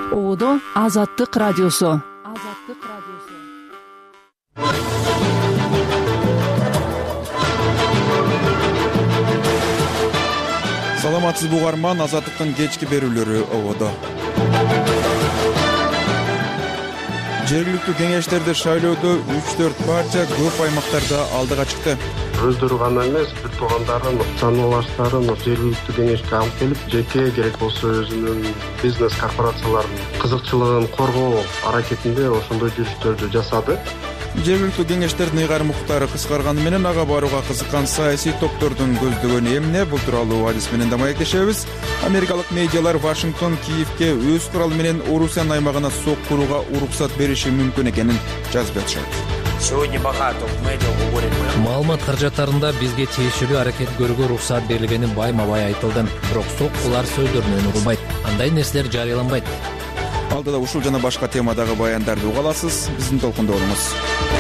Оодо Азаттык радиосу. Саламатсыз угарман, Азаттыктын кечки берүүлөрү Оодо. Жергиликтүү кеңештерде шайлоодо 3-4 партия көп аймактарда алдыга чыкты. Өздөрү гана эмес, бүт туугандарын, чаныбаштарын жергиликтүү кеңешке алып келип, жеке керек болсо өзүнүн бизнес корпорацияларынын кызыкчылыгын коргоо аракетинде ошондой жүрүштөрдү жасады. Жергиликтүү кеңештердин ыйгар муктары кыскарганы менен ага барууга кызыккан саясий топтордун көздөгөнү эмне? Бул тууралуу адис менен да маектешебиз. Америкалык медиалар Вашингтон Киевке өз куралы менен Орусиянын аймагына сок курууга уруксат бериши мүмкүн экенин жазып жатышат. Маалымат каражаттарында бизге тиешелүү аракет көрүүгө уруксат берилгени байма-бай айтылды. Бирок сок булар сөздөрүнөн урулбайт. Андай нерселер жарыяланбайт. Алдыда ушул жана башка темадагы баяндарды уга аласыз. Биздин толкунда болуңуз.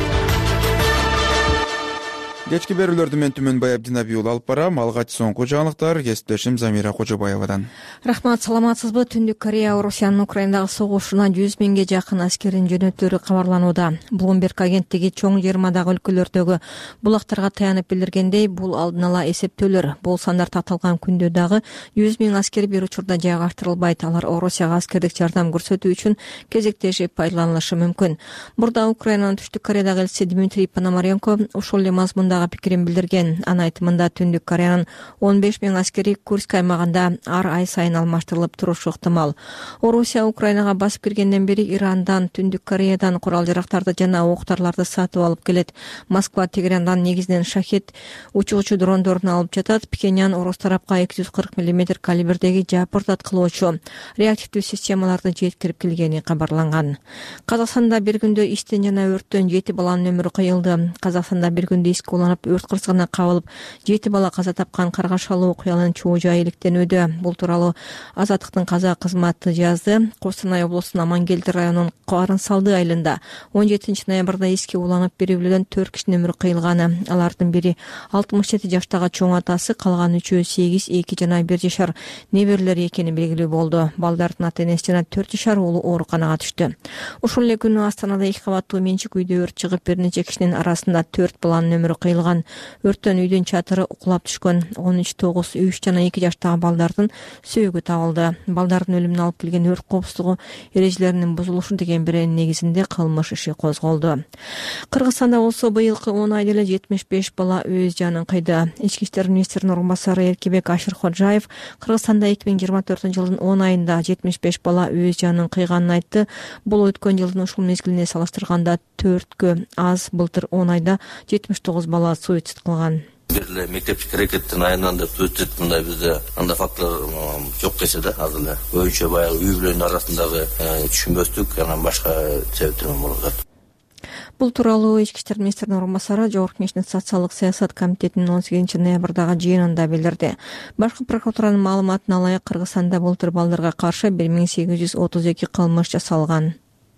Кечки берүүлөрдү мен Түмөн Байабдинаби уулу алып барам. Алгач соңку жаңылыктар кесиптешим Замира Кожобаевадан. Рахмат, саламатсызбы? Түндүк Корея Орусиянын Украинадагы согушуна 100 миңге жакын аскерин жөнөттөрү кабарланууда. Bloomberg агенттиги чоң жыйырмадагы өлкөлөрдөгү булактарга таянып билдиргендей, бул алдын ала эсептөөлөр. Бул сандар такталган күндө дагы 100 миң аскер бир учурда жайгаштырылбайт. Алар Орусияга аскердик жардам көрсөтүү үчүн кезектешип пайдаланылышы мүмкүн. Мурда Украинанын Түштүк Кореядагы элчиси Дмитрий Пономаренко ушул эле мазмунда пикирин билдирген. Анын айтымында Түндүк Кореянын 15 миң аскери Курск аймагында ар ай сайын алмаштырылып турушу ыктымал. Орусия Украинага басып киргенден бери Ирандан, Түндүк Кореядан курал-жарактарды жана октарларды сатып алып келет. Москва Тегерандан негизинен шахет учуучу дрондорун алып жатат. Пхеньян орус тарапка 240 мм калибрдеги жапырт аткылоочу реактивдүү системаларды жеткирип келгени кабарланган. Казакстанда бир күндө иштен жана өрттөн 7 баланын өмүрү кыйылды. Казакстанда бир күндө иск уланып өрт кырсыгына кабылып 7 бала каза тапкан каргашалуу окуянын чоо жайы иликтенүүдө. Бул тууралуу Азаттыктын каза кызматы жазды. Коостанай облусунун Амангелди районунун Карынсалды айылында 17 ноябрда иске уланып бирөөлөдөн 4 кишинин өмүрү кыйылганы. Алардын бири 67 жаштагы чоң атасы, калган үчөө 8, 2 жана 1 жашар неберелери экени белгилүү болду. Балдардын ата-энеси жана 4 жашар уулу ооруканага түштү. Ушул эле күнү Астанада 2 кабаттуу менчик үйдө өрт чыгып, бир нече кишинин арасында 4 баланын өмүрү кыйылган. Өрттөн үйдүн чатыры укулап түшкөн. 13, 9, 3 жана 2 жаштагы балдардын сөөгү табылды. Балдардын өлүмүнө алып келген өрт коопсуздугу эрежелеринин бузулушу деген бирөөнүн негизинде кылмыш иши козголду. Кыргызстанда болсо быйылкы 10 айда эле 75 бала өз жанын кыйды. Ички иштер министринин орун басары Эркебек Ашырходжаев Кыргызстанда 2024 жылдын 10 айында 75 бала өз жанын кыйганын айтты. Бул өткөн жылдын ушул мезгилине салыштырганда 4кө аз. Былтыр 10 айда 79 бала суицид кылган. Бир мектептик аракеттин айынан деп суицид мындай бизде андай фактылар жок десе да, азыр эле көбүнчө баягы үй бүлөнүн арасындагы түшүнбөстүк, анан башка себептер болот. Бул тууралуу Ички иштер министринин орун басары Жогорку Кеңештин социалдык саясат комитетинин 18 ноябрдагы жыйынында билдирди. Башкы прокуратуранын маалыматына ылайык, Кыргызстанда былтыр балдарга каршы 1832 кылмыш жасалган.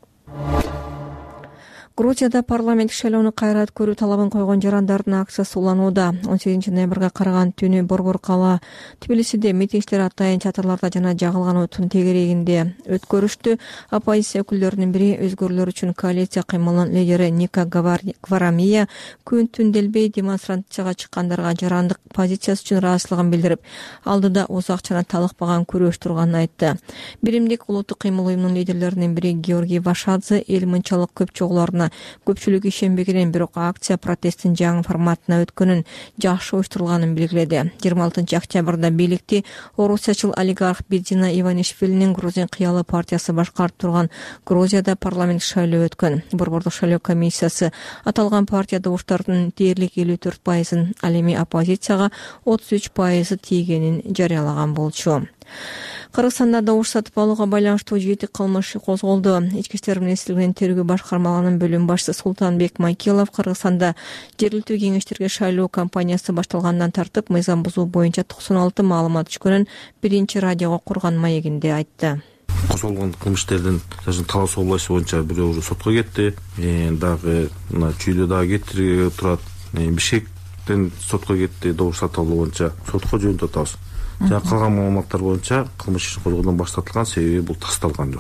Грузияда парламент шайлоону кайра өткөрүү талабын койгон жарандардын акциясы уланууда. 18 ноябрга караган түнү Борбор кала Тбилисиде митингчилер атайын чатырларда жана жагылган оттун тегерегинде өткөрүштү. Оппозиция өкүлдөрүнүн бири өзгөрүүлөр үчүн коалиция кыймылынын лидери Ника Гварамия күн түн делбей демонстрацияга чыккандарга жарандык позициясы үчүн ыраазычылыгын билдирип, алдыда узак жана талыкпаган күрөш турганын айтты. Биримдик улуттук кыймыл уюмунун лидерлеринин бири Георгий Вашадзе эл мынчалык көп чогуларына көпчүлүк ишенбегенин, бирок акция протесттин жаңы форматына өткөнүн, жакшы уюштурулганын белгиледи. 26 октябрда бийликти орусиячыл олигарх Бидзина Иванишвилинин Грузин кыялы партиясы башкарып турган Грузияда парламент шайлоо өткөн. Борбордук шайлоо комиссиясы аталган партия добуштардын дээрлик 54%, ал эми оппозицияга 33% тийгенин жарыялаган болчу. Кыргызстанда добуш сатып алууга байланыштуу 7 кылмыш козголду. Ички иштер министрлигинин тергөө башкармалыгынын бөлүм башчысы Султанбек Майкелов Кыргызстанда жергиликтүү кеңештерге шайлоо кампаниясы башталгандан тартып мыйзам бузуу боюнча 96 маалымат түшкөнүн биринчи радиого курган маегинде айтты. Козголгон кылмыштердин талаш областы боюнча бирөө сотко кетти. Дагы чүйдө дагы кетирге турат. Бишкектен сотко кетти. Добуш сатып алуу боюнча сотко жөнөтүп атабыз. Калган маалыматтар боюнча кылмыш иши козголгондон башталган, себеби бул тасталган жок.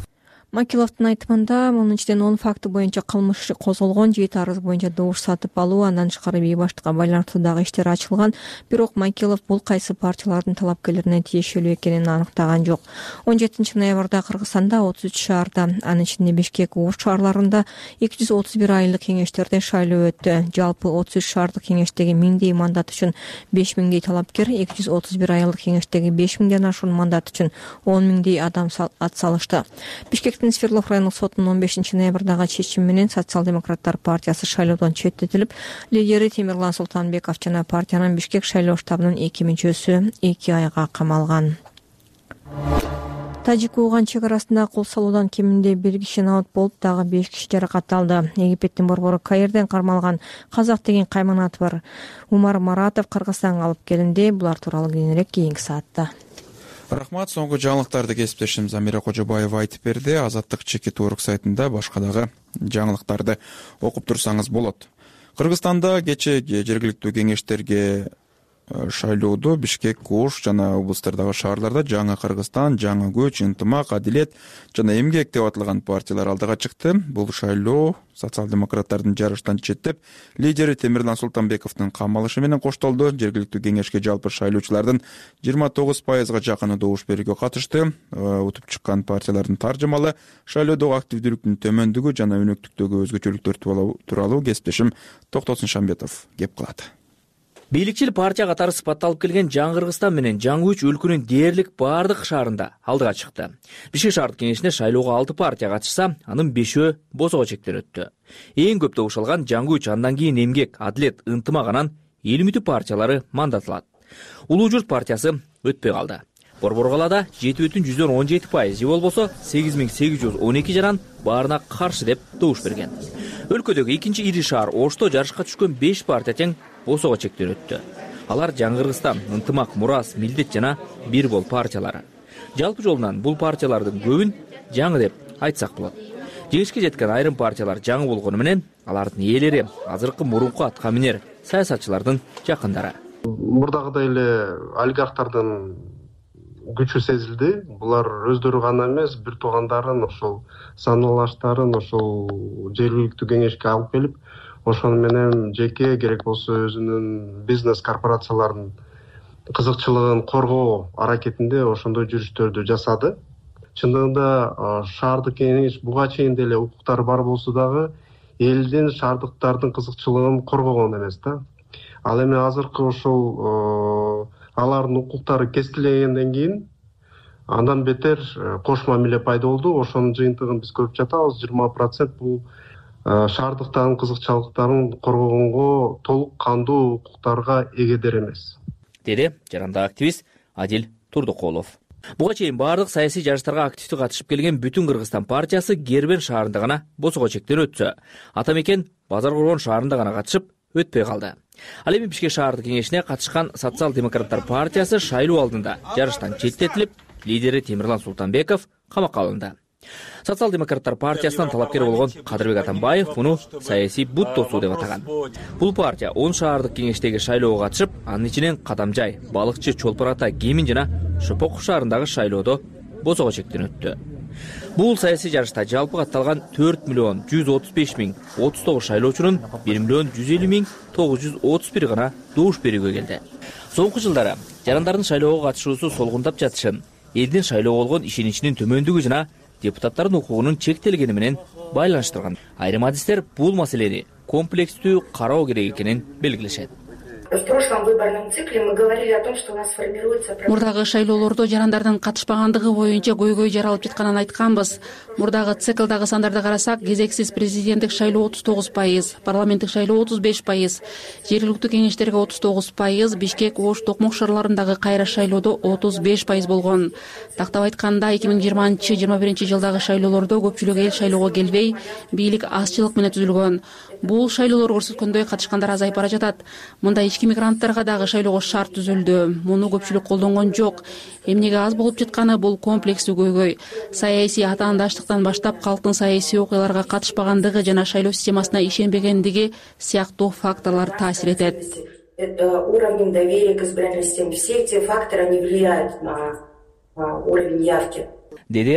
Макиловдун айтымында мунун ичинен 10 факты боюнча кылмыш иши козголгон, 7 арыз боюнча добуш сатып алуу, андан тышкары бейбаштыкка байланыштуу дагы иштер ачылган. Бирок Макилов бул кайсы партиялардын талапкерлерине тиешелүү экенин аныктаган жок. 17 ноябрда Кыргызстанда 33 шаарда, анын ичинде Бишкек, Ош шаарларында 231 айылдык кеңештерде шайлоо өттү. Жалпы 33 шаардык кеңештеги 1000дей мандат үчүн 5000дей талапкер, 231 айылдык кеңештеги 5000ден ашуун мандат үчүн 10.000дей адам ат салышты. Бишкектин Свердлов райондук сотунун 15 ноябрдагы чечими менен Социал-демократтар партиясы шайлоодон четтетилип, лидери Темирлан Султанбеков жана партиянын Бишкек шайлоо штабынын 2 мүчөсү 2 айга камалган. Тажик-Уган чек арасында кол салуудан кеминде 1 киши наут болуп, дагы 5 киши жаракат алды. Египеттин борбору Каирден кармалган казак деген кайманаты бар Умар Маратов Кыргызстанга алып келинди. Булар тууралуу кийинирээк кийинки саатта. Рахмат. Соңку жаңылыктарды кесиптешим Амира Кожобаева айтып берди. Азаттык чеки турк сайтында башка дагы жаңылыктарды окуп турсаңыз болот. Кыргызстанда кечеги жергиликтүү кеңештерге шайлоодо Бишкек, Ош жана облустардагы шаарларда жаңы Кыргызстан, жаңы көч, ынтымак, адилет жана эмгек деп аталган партиялар алдыга чыкты. Бул шайлоо социал-демократтардын жарыштан четтеп, лидери Темирлан Султанбековдун камалышы менен коштолду. Жергиликтүү кеңешке жалпы шайлоочулардын 29%га жакыны добуш берүүгө катышты. Утуп чыккан партиялардын таржымалы шайлоодогу активдүүлүктүн төмөндүгү жана өнөктүктөгү өзгөчөлүктөр тууралуу кесиптешим Токтосун Шамбетов кеп кылат. Бийликчил партия катары сыпатталып келген жаңы Кыргызстан менен жаңы көч өлкөнүн дээрлик бардык шаарында алдыга чыкты. Бишкек шаардык кеңешине шайлоого 6 партия катышса, анын 5-өө босого чектер өттү. Эң көп добуш алган жаңы көч, андан кийин эмгек, адилет, ынтымак, анан эл үмүтү партиялары мандат алат. Улуу журт партиясы өтпөй калды. Борбор калаада 7,17% же болбосо 8812 жаран баарына каршы деп добуш берген. Өлкөдөгү экинчи ири шаар Ошто жарышка түшкөн 5 партия тең босого чектер өттү. Алар жаңы Кыргызстан, ынтымак, мурас, милдет жана бир бол партиялары. Жалпы жолунан бул партиялардын көбүн жаңы деп айтсак болот. Жеңишке жеткен айрым партиялар жаңы болгону менен алардын ээлери азыркы мурунку атка минер саясатчылардын жакындары. Мурдагыдай эле олигархтардын күчү сезилди. Булар өздөрү гана эмес, бир туугандарын, ошол санаалаштарын ошол жергиликтүү кеңешке алып келип, ошону менен жеке керек болсо өзүнүн бизнес корпорацияларынын кызыкчылыгын коргоо аракетинде ошондой жүрүштөрдү жасады. Чындыгында шаардык кеңеш буга чейин деле укуктары бар болсо дагы элдин, шаардыктардын кызыкчылыгын коргогон эмес да. Ал эми азыркы ошол алардын укуктары кескилегенден кийин андан бетер кош мамиле пайда болду. Ошонун жыйынтыгын биз көрүп жатабыз. 20% бул шаардыктардын кызыкчылыктарын коргогонго толук кандуу укуктарга эгедер эмес, деди жарандык активист Адил Турдукулов. Буга чейин бардык саясий жарыштарга активдүү катышып келген Бүтүн Кыргызстан партиясы Гербен шаарында гана босого чектер өтсө, Атамекен Базар Коргон шаарында гана катышып өтпөй калды. Ал эми Бишкек шаардык кеңешине катышкан Социал-демократтар партиясы шайлоо алдында жарыштан четтетилип, лидери Темирлан Султанбеков камакка алынды. Социал-демократтар партиясынан талапкер болгон Кадырбек Атамбаев муну саясий бут тосуу деп атаган. Бул партия 10 шаардык кеңештеги шайлоого катышып, анын ичинен Кадамжай, Балыкчы, Чолпор Ата, Кемин жана Шопоков шаарындагы шайлоодо босого чектен өттү. Бул саясий жарышта жалпы катталган 4,135,039 шайлоочунун 1,150,931 гана добуш берүүгө келди. Соңку жылдары жарандардын шайлоого катышуусу солгундап жатышын, элдин шайлоого болгон ишеничинин төмөндүгү жана депутаттардын укугунун чектелгени менен байланыштырган. Айрым адистер бул маселени комплекстүү кароо керек экенин белгилешет. В прошлом выборном цикле мы говорили о том, что у нас формируется... Мурдагы шайлоолордо жарандардын катышпагандыгы боюнча көйгөй жаралып жатканын айтканбыз. Мурдагы циклдагы сандарды карасак, кезексиз президенттик шайлоо 39%, парламенттик шайлоо 35%, жергиликтүү кеңештерге 39%, Бишкек, Ош, Токмок шаарларындагы кайра шайлоодо 35% болгон. Тактап айтканда 2020-21 жылдагы шайлоолордо көпчүлүк эл шайлоого келбей, бийлик азчылык менен түзүлгөн. Бул шайлоолор көрсөткөндөй катышкандар азайып бара жатат. Мында ички мигранттарга дагы шайлоого шарт түзүлдү. Муну көпчүлүк колдонгон жок. Эмнеге аз болуп жатканы бул комплекстүү көйгөй. Саясий атаандаштыктан баштап калктын саясий окуяларга катышпагандыгы жана шайлоо системасына ишенбегендиги сыяктуу факторлор таасир этет. Уровнем доверия к избирательным системам. Все эти факторы не влияют на уровень явки. Деди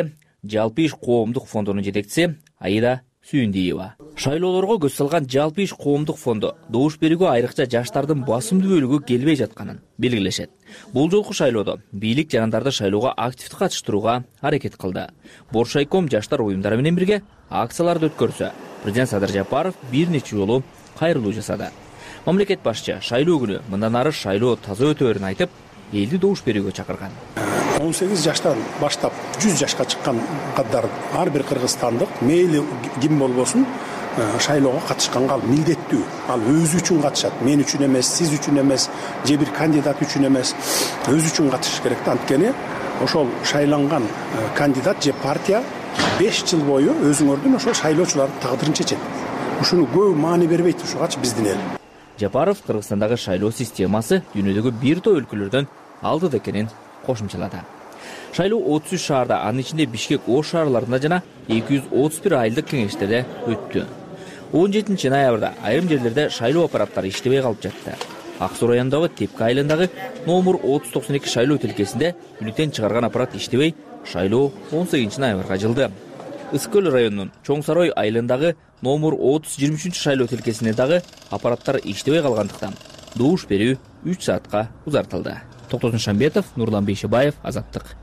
Жалпы иш коомдук фондунун жетекчиси Аида Сүйүндиева. Шайлоолорго көз салган Жалпы иш коомдук фонду добуш берүүгө айрыкча жаштардын басымдуу бөлүгү келбей жатканын белгилешет. Бул жолку шайлоодо бийлик жарандарды шайлоого активдүү катыштырууга аракет кылды. Боршайком жаштар уюмдары менен бирге акцияларды өткөрсө, президент Садыр Жапаров бир нече жолу кайрылуу жасады. Мамлекет башчы шайлоо күнү мындан ары шайлоо таза өтөөрүн айтып, элди добуш берүүгө чакырган. 18 жаштан баштап 100 жашка чыккан каддар ар бир кыргызстандык мейли ким болбосун шайлоого катышканга милдеттүү. Ал өзү үчүн катышат. Мен үчүн эмес, сиз үчүн эмес, же бир кандидат үчүн эмес, өзү үчүн катышыш керек. Анткени ошол шайланган кандидат же партия 5 жыл бою өзүңөрдүн ошол шайлоочулардын тагдырын чечет. Ушуну көп маани бербейт ушугачы биздин эл. Жапаров Кыргызстандагы шайлоо системасы дүйнөдөгү бир топ өлкөлөрдөн алдыда экенин кошумчалады. Шайлоо 33 шаарда, анын ичинде Бишкек, Ош шаарларында жана 231 айылдык кеңештерде өттү. 17 ноябрда айрым жерлерде шайлоо аппараттары иштебей калып жатты. Ак Суу районундагы Тепки айылындагы номер 3092 шайлоо тилкесинде бюллетень чыгарган аппарат иштебей, шайлоо 18 ноябрга жылды. Ысык көл районунун Чоң Сарой айылындагы номер 3023 шайлоо тилкесинде дагы аппараттар иштебей калгандыктан добуш берүү 3 саатка узартылды. Токтосун Шамбетов, Нурлан Бейшебаев, Азаттык.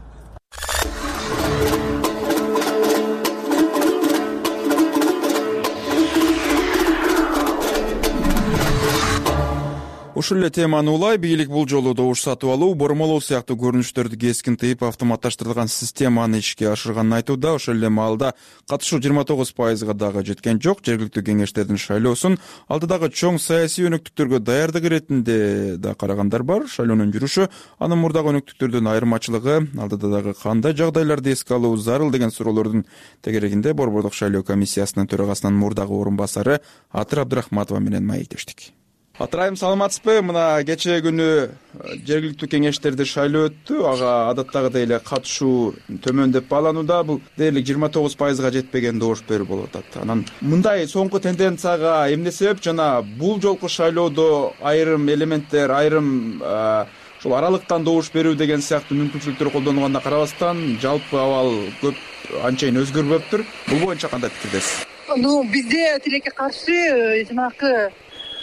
Ушул эле теманы улай бийлик бул жолу добуш сатып алуу, бормолоо сыяктуу көрүнүштөрдү кескин тыйып автоматташтырылган системаны ишке ашырганын айтууда. Ошол эле маалда катышуу 29%га дагы жеткен жок. Жергиликтүү кеңештердин шайлоосун алдыдагы чоң саясий өнөктүктөргө даярдык иретинде да карагандар бар. Шайлоонун жүрүшү, анын мурдагы өнөктүктөрдөн айырмачылыгы, алдыда дагы кандай жагдайларды эске алуу зарыл деген суроолордун тегерегинде Борбордук шайлоо комиссиясынын төрагасынын мурдагы орун басары Атыр Абдырахматова менен маектештик. Атырайым, саламатсызбы? Мына кечээ күнү жергиликтүү кеңештерде шайлоо өттү. Ага адаттагыдай эле катышуу төмөн деп бааланууда. Бул дээрлик 29%га жетпеген добуш берүү болуп атат. Анан мындай соңку тенденцияга эмне себеп жана бул жолку шайлоодо айрым элементтер, айрым ушул аралыктан добуш берүү деген сыяктуу мүмкүнчүлүктөр колдонулганына карабастан, жалпы абал көп анчайын өзгөрбөптүр. Бул боюнча кандай пикирдесиз? Бизде тилекке каршы жанагы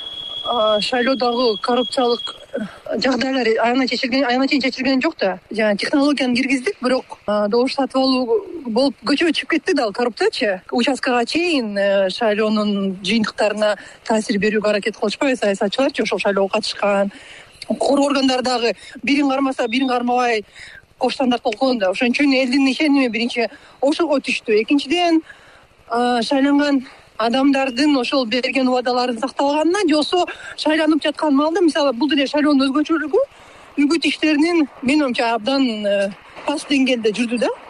шайлоодагы коррупциялык жагдайлар аянтча чечилген жок да. Жана технологияны киргиздик, бирок добуш сатып алуу болуп көчөгө чыгып кетти да, ал коррупциячы. Участкага чейин шайлоонун жыйынтыктарына таасир берүүгө аракет кылышпайбы саясатчыларчы, ошол шайлоого катышкан. Коргоо органдары дагы бирин кармаса, бирин кармабай кош стандарт болгон да. Ошон үчүн элдин ишеними биринчи ошого түштү. Экинчиден, шайланган адамдардын ошол берген убадаларын сакталганына, жосо шайланып жаткан маалда, мисалы, бул деле шайлоонун өзгөчөлүгү үгүт иштеринин менин оюмча абдан паст деңгээлде жүрдү да.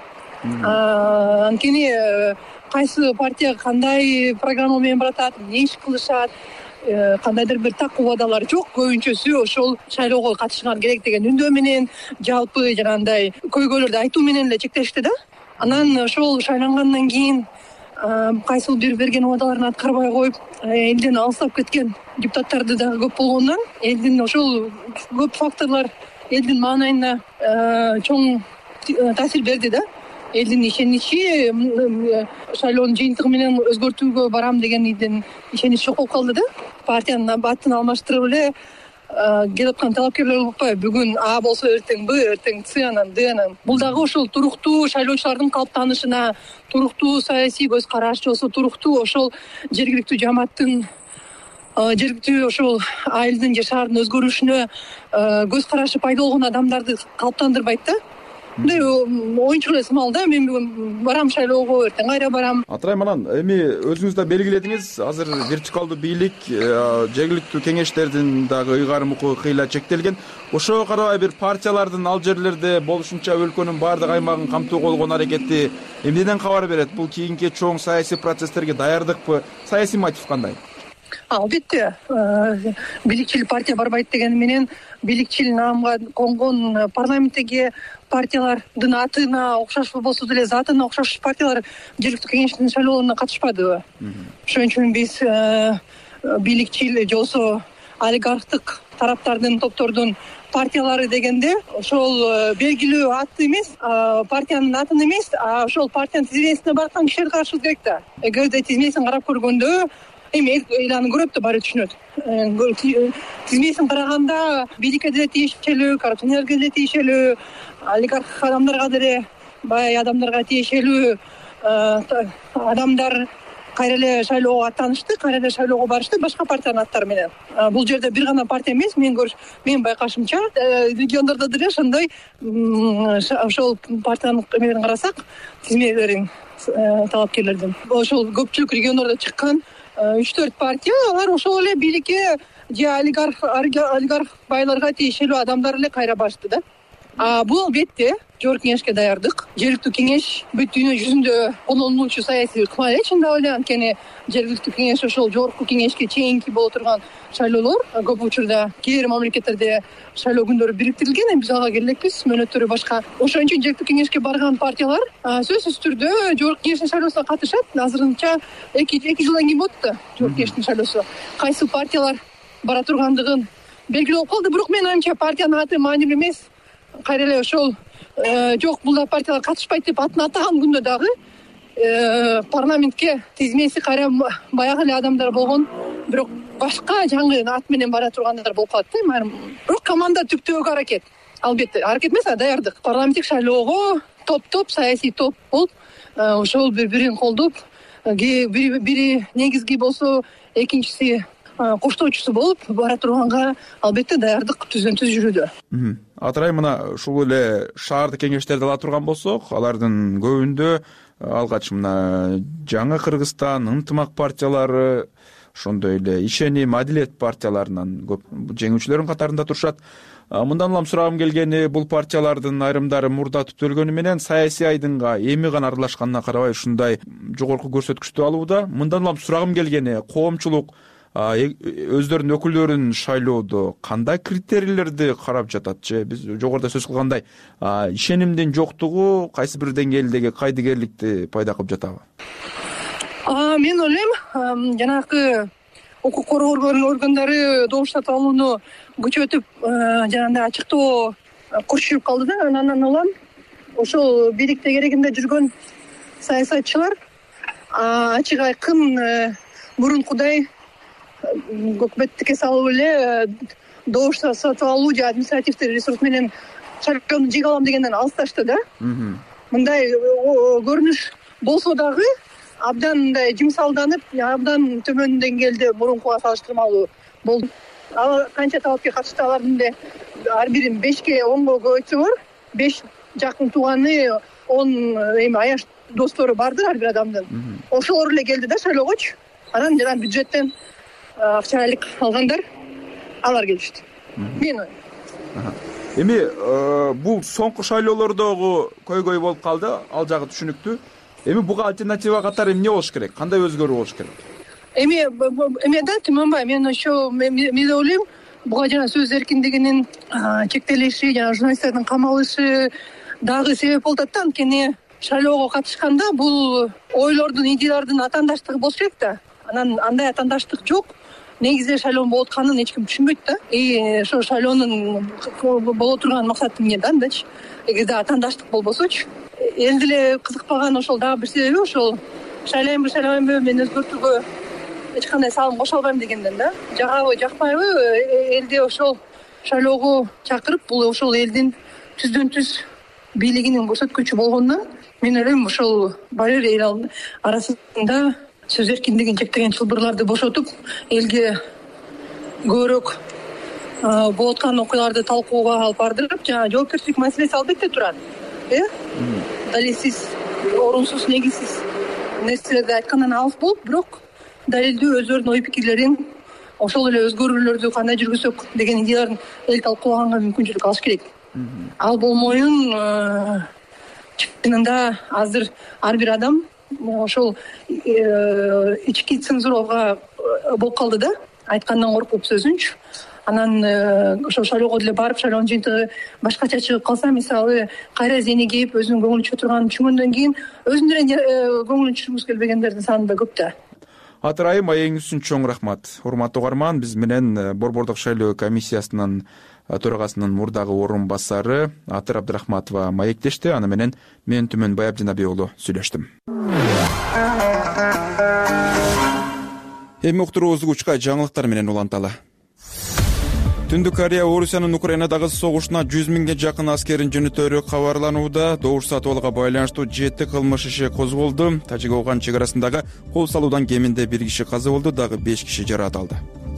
Анткени кайсы партия кандай программа менен баратат, эмне иш кылышат, кандайдыр бир так убадалар жок. Көбүнчөсү ошол шайлоого катышкан керек деген үндөө менен, жалпы жанагындай көйгөйлөрдү айтуу менен эле чектешти да. Анан ошол шайлангандан кийин кайсыл бир берген убадаларын аткарбай коюп, элден алыстап кеткен депутаттарды дагы көп болгондон, элдин ошол көп факторлор элдин маанайына чоң таасир берди да. Элдин ишеничи шайлоонун жыйынтыгы менен өзгөртүүгө барам деген элдин ишеничи жоколуп калды да. Партиянын атын алмаштырып эле келип аткан талапкерлер болуппайбы? Бүгүн А болсо эртең Б, эртең С, анан Д, анан. Бул дагы ошол туруктуу шайлоочулардын калыптанышына, туруктуу саясий көз караш, жосу туруктуу ошол жергиликтүү жамааттын, жергиликтүү ошол айылдын же шаардын өзгөрүшүнө көз карашы пайда болгон адамдарды калыптандырбайт да. Мындай оюнчук эле сымал да. Мен бүгүн барам шайлоого, эртең кайра барам. Атырайым, анан эми өзүңүз да белгиледиңиз, азыр вертикалдуу бийлик, жергиликтүү кеңештердин дагы ыйгарым укугу кыйла чектелген. Ошого карабай бир партиялардын ал жерлерде болушунча өлкөнүн баардык аймагын камтууга болгон аракети эмнеден кабар берет? Бул кийинки чоң саясий процесстерге даярдыкпы? Саясий мотив кандай? Албетте, бийликчил партия барбайт дегени менен бийликчил наамга конгон парламенттеги партиялардын атына окшош болсо деле затына окшош партиялар жергиликтүү кеңештин шайлоолоруна катышпадыбы. Ошон үчүн биз бийликчил жолсо олигархтык тараптардын топтордун партиялары дегенде ошол белгилүү аты эмес, партиянын атын эмес, ошол партиянын тизмесине бараткан кишилерди карашыбыз керек да. Эгерде тизмесин карап көргөндө эми эл аны көрөт да, баары түшүнөт. Тизмесин караганда бийликке деле тиешелүү, коррупционерге деле тиешелүү, олигарх адамдарга деле, бай адамдарга тиешелүү адамдар кайра эле шайлоого аттанышты, кайра эле шайлоого барышты башка партиянын аттары менен. Бул жерде бир гана партия эмес, менин байкашымча региондордо деле ошондой ошол партиянын эмелерин карасак, тизмелерин талапкерлердин ошол көпчүлүк региондордо чыккан 3-4 партия, алар ошол эле бийликке же олигарх байларга тиешелүү адамдар эле кайра барышты да. Бул албетте жогорку кеңешке даярдык. Жергиликтүү кеңеш бүт дүйнө жүзүндө колдонулуучу саясий ыкма эле, чындап эле. Анткени жергиликтүү кеңеш ошол жогорку кеңешке чейинки боло турган шайлоолор көп учурда кээ бир мамлекеттерде шайлоо күндөрү бириктирилген, эми биз ага келелекпиз, мөөнөттөрү башка. Ошон үчүн жергиликтүү кеңешке барган партиялар сөзсүз түрдө жогорку кеңештин шайлоосуна катышат. Азырынча 2 жылдан кийин болуп атты жогорку кеңештин шайлоосу. Кайсы партиялар бара тургандыгын белгилүү болуп калды, бирок менин оюмча партиянын аты маанилүү эмес. Кайра эле ошол жок, бул да партиялар катышпайт деп атын атаган күндө дагы парламентке тизмеси кайра баягы эле адамдар болгон, бирок башка жаңы ат менен бара тургандар болуп калат да. Бирок команда түптөөгө аракет. Албетте, аракет эмес, даярдык. Парламенттик шайлоого топ саясий топ болуп, ошол бири-бирин колдоп, бири негизги болсо, экинчиси коштоочусу болуп бара турганга албетте даярдык түздөн-түз жүрүүдө. Атырай, мына ушул эле шаардык кеңештерди ала турган болсок, алардын көбүндө алгач мына жаңы Кыргызстан, ынтымак партиялары, ошондой эле ишеним, адилет партияларынан көп жеңүүчүлөрдүн катарында турушат. Мындан улам сурагым келгени, бул партиялардын айрымдары мурда түптөлгөнү менен саясий айдынга эми гана аралашканына карабай ушундай жогорку көрсөткүчтү алууда. Мындан улам сурагым келгени, коомчулук өздөрүнүн өкүлдөрүн шайлоодо кандай критерийлерди карап жатат же? Биз жогоруда сөз кылгандай, ишенимдин жоктугу кайсы бир деңгээлдеги кайдыгерликти пайда кылып жатабы? Мен ойлойм, жанагы укук коргоо органдары добуш сатып алууну күчөтүп, жанагындай ачыктоо көрсөтүп калды да. Андан улам ошол бийликте керегинде жүргөн саясатчылар ачык айкын мурункудай өкмөттүккө салып эле добуш сатып алуу же административдик ресурс менен шайлоону жеңе алам дегенден алысташты да. Мындай көрүнүш болсо дагы абдан мындай жымсалданып, абдан төмөн деңгээлде мурункуга салыштырмалуу болду. Ал канча талапкер катышты, алардын ар бирин 5ке 10го көбөйтсөңөр, 5 жакын тууганы, 10 эми аяш достору бардыр ар бир адамдын. Ошолор эле келди да шайлоогочу. Анан жана бюджеттен акчалык алгандар алар келишти. Мен эми бул соңку шайлоолордогу көйгөй болуп калды, ал жагы түшүнүктүү. Эми буга альтернатива катары эмне болуш керек? Кандай өзгөрүү болуш керек? Эми да Тимонбай, мен ойлойм, буга жана сөз эркиндигинин чектелиши, жана журналисттердин камалышы дагы себеп болуп атат. Анткени шайлоого катышканда бул ойлордун, идеялардын атаандаштыгы болуш керек да. Анан андай атаандаштык жок. Негизде шайлоонун болуп атканын эч ким түшүнбөйт да. Ошо шайлоонун боло турган максаты эмне да андачы? Эгерде атаандаштык болбосочу, эл деле кызыкпаган ошол дагы бир себеби ошол шайлайбы, мен өзгөртүүгө эч кандай салым кошо албайм дегенден да. Жагабы, жакпайбы, элди ошол шайлоого чакырып, бул ошол элдин түздөн-түз бийлигинин көрсөткүчү болгондон мен ойлойм, ошол бар эл арасында сөз эркиндигин чектеген чылбырларды бошотуп, элге көбүрөөк болуп аткан окуяларды талкууга алып бардырып, жана жоопкерчилик маселеси албетте турат. Далилсиз, орунсуз, негизсиз нерселерди айткандан алыс болуп, бирок далилдүү өздөрүнүн ой пикирлерин, ошол эле өзгөрүүлөрдү кандай жүргүзсөк деген идеяларын эл талкуулаганга мүмкүнчүлүк алыш керек. Ал болмоюн чынында азыр ар бир адам ошол ички цензурага болуп калды да, айткандан коркуп сөзүнчү. Анан ошол шайлоого деле барып, шайлоонун жыйынтыгы башкача чыгып калса, мисалы, кайра зенигип, өзүнүн көңүлү чөтүрганын түшүнгөндөн кийин өзүнүн көңүлүн түшүргүсү келбегендердин саны да көп да. Атырайым маегиңиз үчүн чоң рахмат. Урматтуу угарман, биз менен Борбордук шайлоо комиссиясынын төрагасынын мурдагы орун басары Атыр Абдрахматова маектешти. Аны менен мен Түмөн Баябжанабек уулу сүйлөштүм. Эми уктуруубузду учка жаңылыктар менен уланталы. Түндүк Корея Орусиянын Украинадагы согушуна 100 миңге жакын аскерин жөнөтөөрү кабарланууда. Добуш сатып алууга байланыштуу 7 кылмыш иши козголду. Тажик-Ооган чек арасындагы кол салуудан кеминде 1 киши каза болду, дагы 5 киши жаракат алды.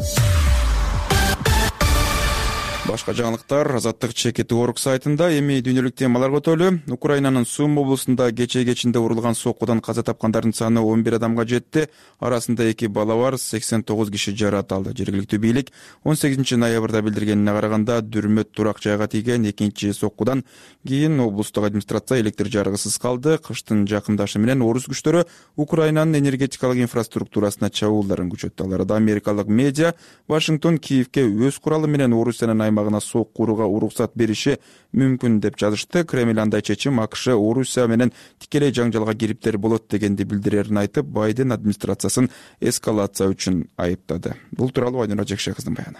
Башка жаңылыктар Азаттык чекити орг сайтында. Эми дүйнөлүк темалар көтөлү. Украинанын Сум облусунда кечинде урулган соккудан каза тапкандардын саны 11 адамга жетти. Арасында 2 бала бар, 89 киши жаракат алды. Жергиликтүү бийлик 18 ноябрда билдиргенине караганда дүрмөт турак жайга тийген. Экинчи соккудан кийин облустук администрация электр жарыгысыз калды. Кыштын жакындашы менен орус күчтөрү Украинанын энергетикалык инфраструктурасына чабуулдарын күчөттү. Ал арада америкалык медиа Вашингтон Киевке өз куралы менен Орусиянын аймагына сок курууга уруксат бериши мүмкүн деп жазышты. Кремль андай чечим АКШ Орусия менен тикелей жаңжалга кириптер болот дегенди билдирерин айтып, Байден администрациясын эскалация үчүн айыптады. Бул тууралуу Айнура Жекше кыздын баяны.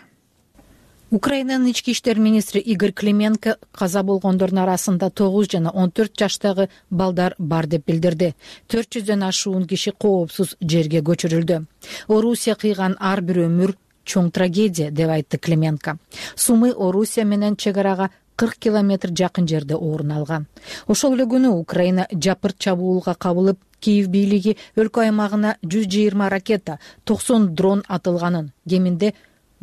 Украинанын ички иштер министри Игорь Клименко каза болгондордун арасында 9 жана 14 жаштагы балдар бар деп билдирди. 400дөн ашуун киши коопсуз жерге көчүрүлдү. Орусия кыйган ар бир өмүр чоң трагедия деп айтты Клименко. Сумы Орусия менен чек арага 40 километр жакын жерде орун алган. Ошол эле күнү Украина жапырт чабуулга кабылып, Киев бийлиги өлкө аймагына 120 ракета, 90 дрон атылганын, кеминде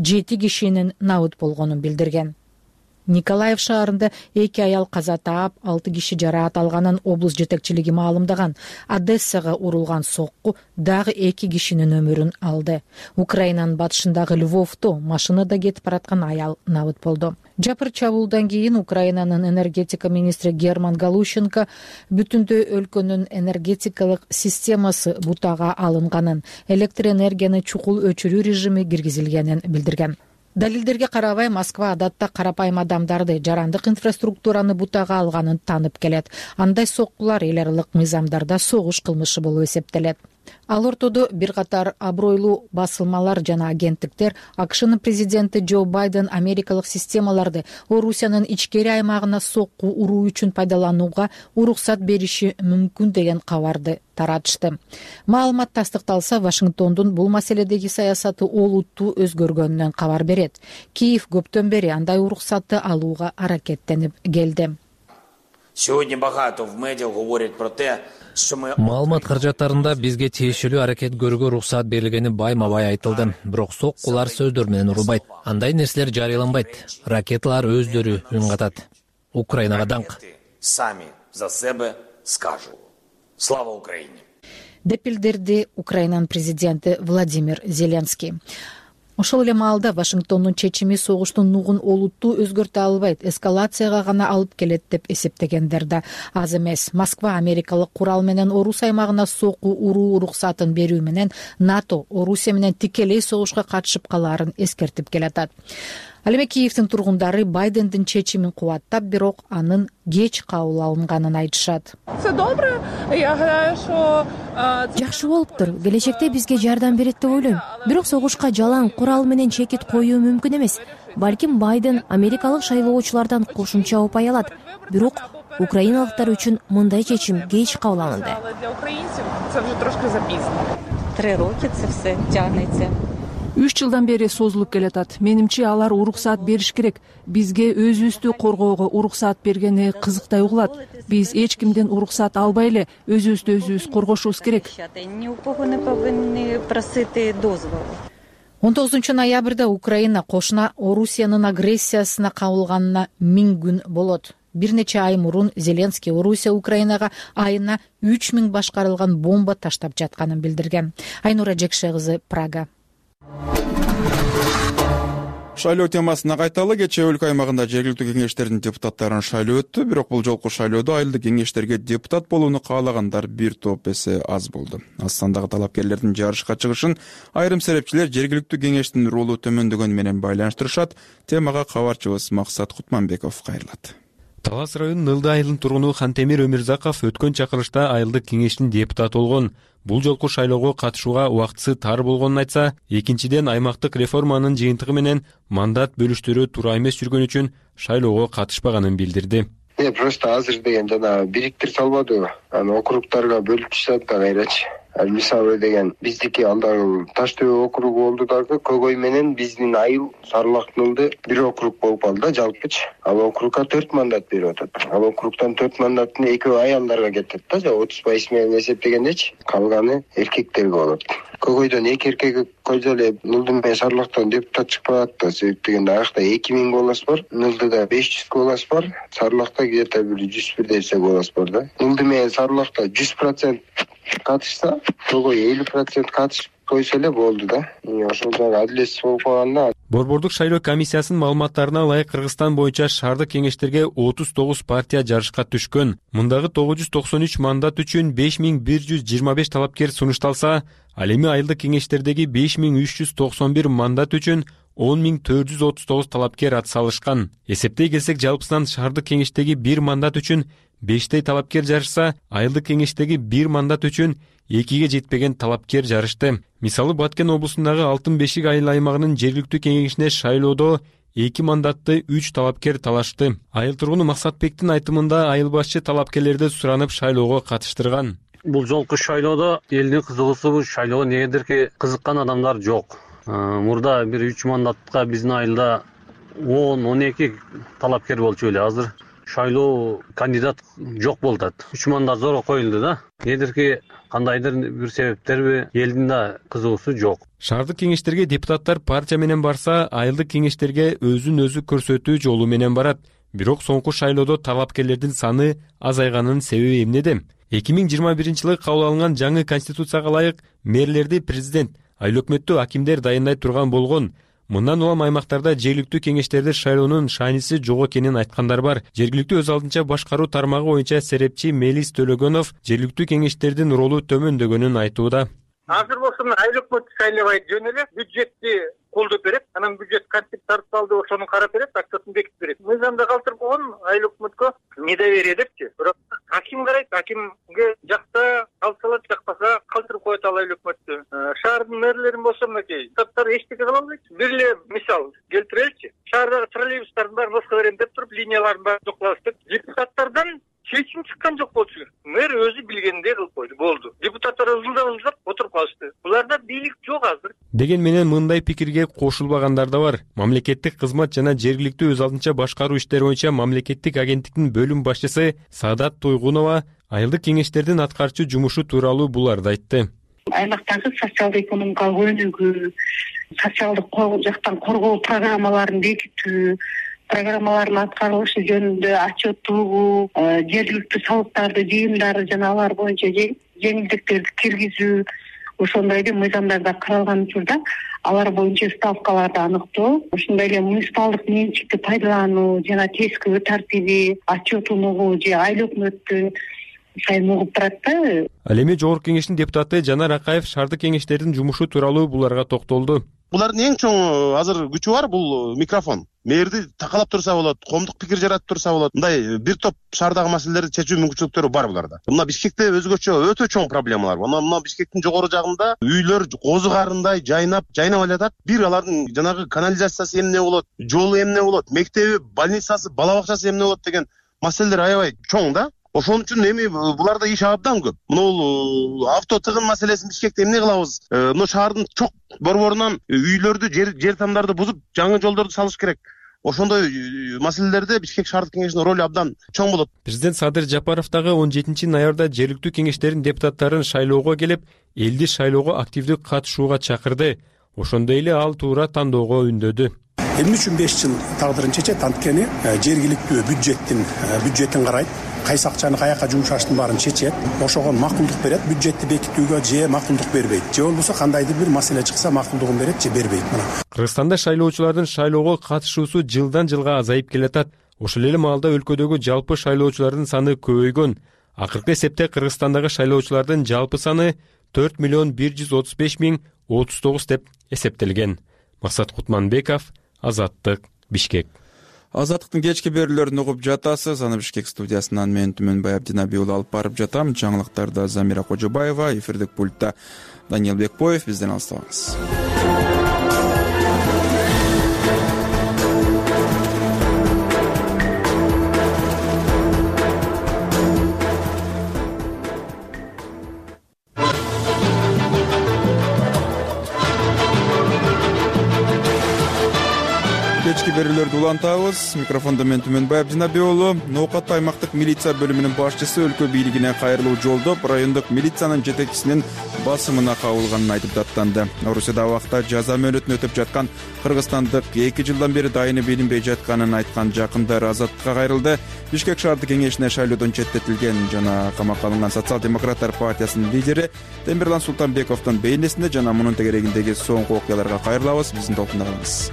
7 кишинин набыт болгонун билдирген. Николаев шаарында 2 аял каза таап, 6 киши жаракат алганын облус жетекчилиги маалымдаган. Одессага урулган сокку дагы 2 кишинин өмүрүн алды. Украинанын батышындагы Львовто машинада кетип бараткан аял набыт болду. Жапыр чабуулдан кийин Украинанын энергетика министри Герман Галущенко бүтүндөй өлкөнүн энергетикалык системасы бутага алынганын, электр энергияны чукул өчүрүү режими киргизилгенин билдирген. Далилдерге карабай, Москва адатта карапайым адамдарды, жарандык инфраструктураны бутага алганын танып келет. Андай соккулар эл аралык мыйзамдарда согуш кылмышы болуп эсептелет. Ал ортодо бир катар абройлуу басылмалар жана агенттиктер АКШнын президенти Джо Байден америкалык системаларды Орусиянын ичкери аймагына сокку уруу үчүн пайдаланууга уруксат бериши мүмкүн деген кабарды таратышты. Маалымат тастыкталса, Вашингтондун бул маселедеги саясаты олуттуу өзгөргөнүнөн кабар берет. Киев көптөн бери андай уруксатты алууга аракеттенип келди. Сегодня багато в медиа говорят про те, маалымат каражаттарында бизге тиешелүү аракет көрүүгө уруксат берилгени байма-бай айтылды. Бирок соккулар сөздөр менен урулбайт. Андай нерселер жарыяланбайт. Ракеталар өздөрү үн катат. Украинага даңк. Сами за себе скажу. Слава Украине. Деп билдирди Украинанын президенти Владимир Зеленский. Ошол эле маалда Вашингтондун чечими согуштун нугун олуттуу өзгөртө албайт, эскалацияга гана алып келет деп эсептегендер да аз эмес. Москва америкалык курал менен Орус аймагына сокку уруу уруксатын берүү менен НАТО Орусия менен тикелей согушка катышып калаарын эскертип келатат. Ал эми Киевдин тургундары Байдендин чечимин кубаттап, бирок анын кеч кабыл алынганын айтышат. Жакшы болуптур. Келечекте бизге жардам берет деп ойлойм. Бирок согушка жалаң курал менен чекит коюу мүмкүн эмес. Балким Байден америкалык шайлоочулардан кошумча упай алат. Бирок украиналыктар үчүн мындай чечим кеч кабыл алынды. 3 роки це все тягнеться. 3 жылдан бери созулуп келатат. Менимче алар уруксаат бериш керек. Бизге өзүбүздү коргоого уруксаат бергени кызыктай угулат. Биз эч кимден уруксаат албай эле өзүбүздү өзүбүз коргошубуз керек. 19 ноябрда Украина кошуна Орусиянын агрессиясына кабылганына 1000 күн болот. Бир нече ай мурун Зеленский Орусия Украинага айына 3000 башкарылган бомба таштап жатканын билдирген. Айнура Жекше кызы, Прага. Шайлоо темасына кайталы. Кечээ өлкө аймагында жергиликтүү кеңештердин депутаттарын шайлоо өттү. Бирок бул жолку шайлоодо айылдык кеңештерге депутат болууну каалагандар бир топ эсе аз болду. Аз сандагы талапкерлердин жарышка чыгышын айрым серепчилер жергиликтүү кеңештин ролу төмөндөгөнү менен байланыштырышат. Темага кабарчыбыз Максат Кутманбеков кайрылат. Талас районунун Ылдый айылынын тургуну Хантемир Өмүрзаков өткөн чакырылышта айылдык кеңештин депутаты болгон. Бул жолку шайлоого катышууга убактысы тар болгонун айтса, экинчиден аймактык реформанын жыйынтыгы менен мандат бөлүштөрү туура эмес жүргөн үчүн шайлоого катышпаганын билдирди. Просто азыр деген жана бириктирип салбадыбы? Округтарга бөлүп түшөт да кайрачы. Мисалы деген биздики анда Таш Төбө округу болду дагы, Көгөй менен биздин айыл Сарылактын Ылды бир округ болуп калды да жалпычы. Ал округга 4 мандат берип атат. Ал округтан 4 мандаттын экөө аялдарга кетет да, 30% менен эсептегендечи. Калганы эркектерге болот. Көгөйдөн 2 эркек койдо эле Ылды менен Сарылактан депутат чыкпай атты. Себеп дегенде аякта 2000 голос бар, Ылдыда 500 голос бар, Сарылакта где-то 101 десек голос бар да. Ылды менен Сарылакта 100% катышса, Көгөй 50% катышып койсо эле болду да. Ошол жагы адилетсиз болуп калганда. Борбордук шайлоо комиссиясынын маалыматтарына ылайык Кыргызстан боюнча шаардык кеңештерге 39 партия жарышка түшкөн. Мындагы 993 мандат үчүн 5125 талапкер сунушталса, ал эми айылдык кеңештердеги 5391 мандат үчүн 10439 талапкер ат салышкан. Эсептей келсек, жалпысынан шаардык кеңештеги 1 мандат үчүн 5 талапкер жарышса, айылдык кеңештеги 1 мандат үчүн 2 жетпеген талапкер жарышты. Мисалы, Баткен облусундагы Алтын Бешик айыл аймагынын жергиликтүү кеңешине шайлоодо 2 мандатты 3 талапкер талашты. Айыл тургуну Максатбектин айтымында айыл башчы талапкерлерди суранып шайлоого катыштырган. Бул жолку шайлоодо элдин кызыгуусу шайлоого негедирки кызыккан адамдар жок. Мурда бир 3 мандатка биздин айылда 10-12 талапкер болчу эле. Азыр шайлоо кандидат жок болуп атат. 3 мандат зор коюлду да. Негедирки кандайдыр бир себептерби элдин да кызыгуусу жок. Шаардык кеңештерге депутаттар партия менен барса, айылдык кеңештерге өзүн өзү көрсөтүү жолу менен барат. Бирок соңку шайлоодо талапкерлердин саны азайганынын себеби эмнеде? 2021-жылы кабыл алынган жаңы конституцияга ылайык мэрлерди президент, айыл өкмөттү акимдер дайындай турган болгон. Мындан улам аймактарда жергиликтүү кеңештерди шайлоонун шааниси жок экенин айткандар бар. Жергиликтүү өз алдынча башкаруу тармагы боюнча серепчи Мелис Төлөгөнов жергиликтүү кеңештердин ролу төмөндөгөнүн айтууда. Азыр болсо айыл өкмөт шайлабай жөн эле бюджетти колдоп берет, анан бюджет кантип тарталды ошону карап берет, акчасын бекитип берет. Мыйзамда калтырып койгон айыл өкмөткө недоверие депчи. Бирок аким карайт, акимге жакса калсалат, жакпаса калтырып коет ал айыл өкмөттү. Шаардын мэрлерин болсо мынакей депутаттар эчтеке кыла албайт. Бир эле мисал келтиреличи. Шаардагы троллейбустардын баарын носка берем деп туруп, линияларын баарын жоклабыз деп депутаттардан чечим чыккан жок болчу. Мэр өзү билгендей кылып койду, болду. Депутаттар ылдап отуруп калышты. Буларда бийлик жок азыр. Деген менен мындай пикирге кошулбагандар да бар. Мамлекеттик кызмат жана жергиликтүү өз алдынча башкаруу иштери боюнча мамлекеттик агенттиктин бөлүм башчысы Саадат Туйгунова айылдык кеңештердин аткарчу жумушу тууралуу буларды айтты. Аймактагы социалдык-экономикалык өнүгүү, социалдык жактан коргоо программаларын бекитүү, программалардын аткарылышы жөнүндө отчеттуулугу, жергиликтүү салыктарды, жыйымдарды жана алар боюнча жеңилдиктерди киргизүү, ошондойду мыйзамдарда каралган учурда алар боюнча ставкаларды аныктоо, ошондой эле муниципалдык менчикти пайдалануу жана тескөө тартиби, отчеттуулугу же айыл өкмөттүн сайын угуп турат да. Ал эми жогорку кеңештин депутаты Жанар Акаев шаардык кеңештердин жумушу тууралуу буларга токтолду. Булардын эң чоң азыр күчү бар бул микрофон. Мэрди такалап турса болот, коомдук пикир жаратып турса болот. Мындай бир топ шаардагы маселелерди чечүү мүмкүнчүлүктөрү бар буларда. Мына Бишкекте өзгөчө өтө чоң проблемалар бар. Мына Бишкектин жогору жагында үйлөр козу карындай жайнап алатат. Бир алардын жанагы канализациясы эмне болот, жолу эмне болот, мектеби, больницасы, бала бакчасы эмне болот деген маселелер аябай чоң да. Ошон үчүн эми буларда иш абдан көп. Мына авто тыгын маселесин Бишкекте эмне кылабыз? Мына шаардын чок борборунан үйлөрдү, жер тамдарды бузуп, жаңы жолдорду салыш керек. Ошондой маселелерде Бишкек шаардык кеңешинин ролу абдан чоң болот. Президент Садыр Жапаров дагы 17 ноябрда жергиликтүү кеңештердин депутаттарын шайлоого келип, элди шайлоого активдүү катышууга чакырды. Ошондой эле ал туура тандоого үндөдү. Эмне үчүн 5 жыл тагдырын чечет? Анткени жергиликтүү бюджеттин карайт, кайсы акчаны каяка жумшаштын баарын чечет, ошого макулдук берет, бюджетти бекитүүгө же макулдук бербейт. Же болбосо кандайдыр бир маселе чыкса макулдугун берет же бербейт. Мына Кыргызстанда шайлоочулардын шайлоого катышуусу жылдан жылга азайып келатат. Ошол эле маалда өлкөдөгү жалпы шайлоочулардын саны көбөйгөн. Акыркы эсепте Кыргызстандагы шайлоочулардын жалпы саны 4.135.039 деп эсептелген. Максат Кутманбеков, Азаттык, Бишкек. Азаттыктын кечки берүүлөрүн угуп жатасыз. Аны Бишкек студиясынан мен Түмөнбай Абдинабиұлы алып барып жатам. Жаңылыктарда Замира Кожобаева, эфирдик пультта Даниил Бекбоев. Бизден алыстабаңыз. Кечки берүүлөрдү улантабыз. Микрофондо мен Түмөнбай Абдинабиұлы. Ноокат аймактык милиция бөлүмүнүн башчысы өлкө бийлигине кайрылуу жолдоп, райондук милициянын жетекчисинин басымына кабылганын айтып даттанды. Орусияда убакта жаза мөөнөтүн өтөп жаткан кыргызстандык 2 жылдан бери дайыны билинбей жатканын айткан жакындар азаттыкка кайрылды. Бишкек шаардык кеңешине шайлоодон четтетилген жана камакка алынган Социал-демократтар партиясынын лидери Темирлан Султанбековдун бейнесинде жана мунун тегерегиндеги соңку окуяларга кайрылабыз. Биздин толкундарыңыз.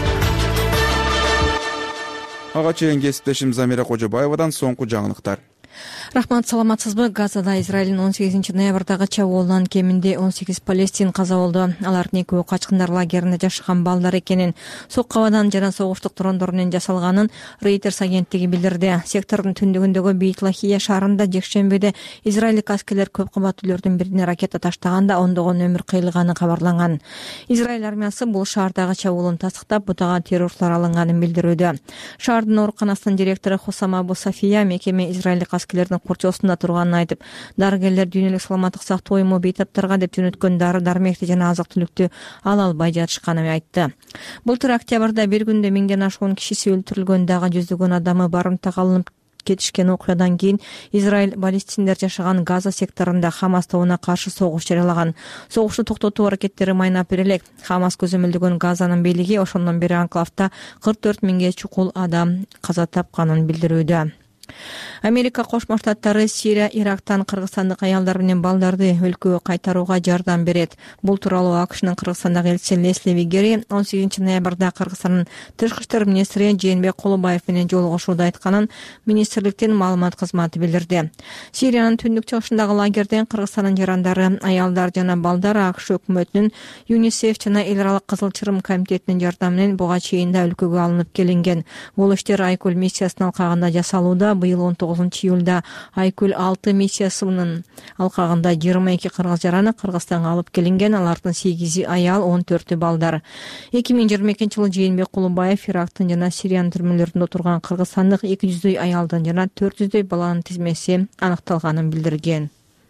Ага чейин кесиптешим Замира Кожобаевадан соңку жаңылыктар. Рахмат, саламатсызбы? Газада Израилдин 18 ноябрдагы чабуулунан кеминде 18 палестин каза болду. Алардын экөө качкындар лагеринде жашаган балдар экенин, сок абадан жана согуштук дрондорунан жасалганын Reuters агенттиги билдирди. Сектордун түндүгүндөгү Бейт-Лахия шаарында жекшембиде израилдик аскерлер көп кабаттуу үйлөрдүн бирине ракета таштаганда ондогон өмүр кыйылганы кабарланган. Израиль армиясы бул шаардагы чабуулун тастыктап, бутага террорчулар алынганын билдирүүдө. Шаардын ооруканасынын директору Хосам Абу Сафия мекеме израилдик аскерлердин курчоосунда турганын айтып, дарыгерлер дүйнөлүк саламаттык сактоо уюму бейтаптарга деп жөнөткөн дары-дармекти жана азык-түлүктү ала албай жатышканын айтты. Былтыр октябрда бир күндө 1000ден ашуун кишиси өлтүрүлгөн, дагы жүздөгөн адамы барымтага алынып кетишкен окуядан кийин Израиль палестиндер жашаган Газа секторунда Хамас тобуна каршы согуш жарыялаган. Согушту токтотуу аракеттери майнап элек. Хамас көзөмөлдөгөн Газанын бийлиги ошондон бери анклавда 44 000ге чукул адам каза тапканын билдирүүдө. Америка Кошмо Штаттары Сирия, Ирактан кыргызстандык аялдар менен балдарды өлкөгө кайтарууга жардам берет. Бул тууралуу АКШнын Кыргызстандагы элчиси Лесли Вигери 18 ноябрда Кыргызстандын тышкы иштер министри Жээнбек Кулубаев менен жолугушууда айтканын министрликтин маалымат кызматы билдирди. Сириянын түндүк чыгышындагы лагерден Кыргызстандын жарандары, аялдар жана балдар АКШ өкмөтүнүн ЮНИСЕФ жана Эл аралык Кызыл Чырым комитетинин жардамы менен буга чейин да өлкөгө алынып келинген. Бул иштер Айкөл миссиясынын алкагында жасалууда. Быйыл 19 июлда Айкөл 6 миссиясынын алкагында 22 кыргыз жараны Кыргызстанга алып келинген. Алардын 8 аял, 14 балдар. 2022-жылы Жээнбек Кулубаев Ирактын жана Сириянын түрмөлөрүндө отурган кыргызстандык 200 аялдын жана 400 баланын тизмеси аныкталганын билдирген.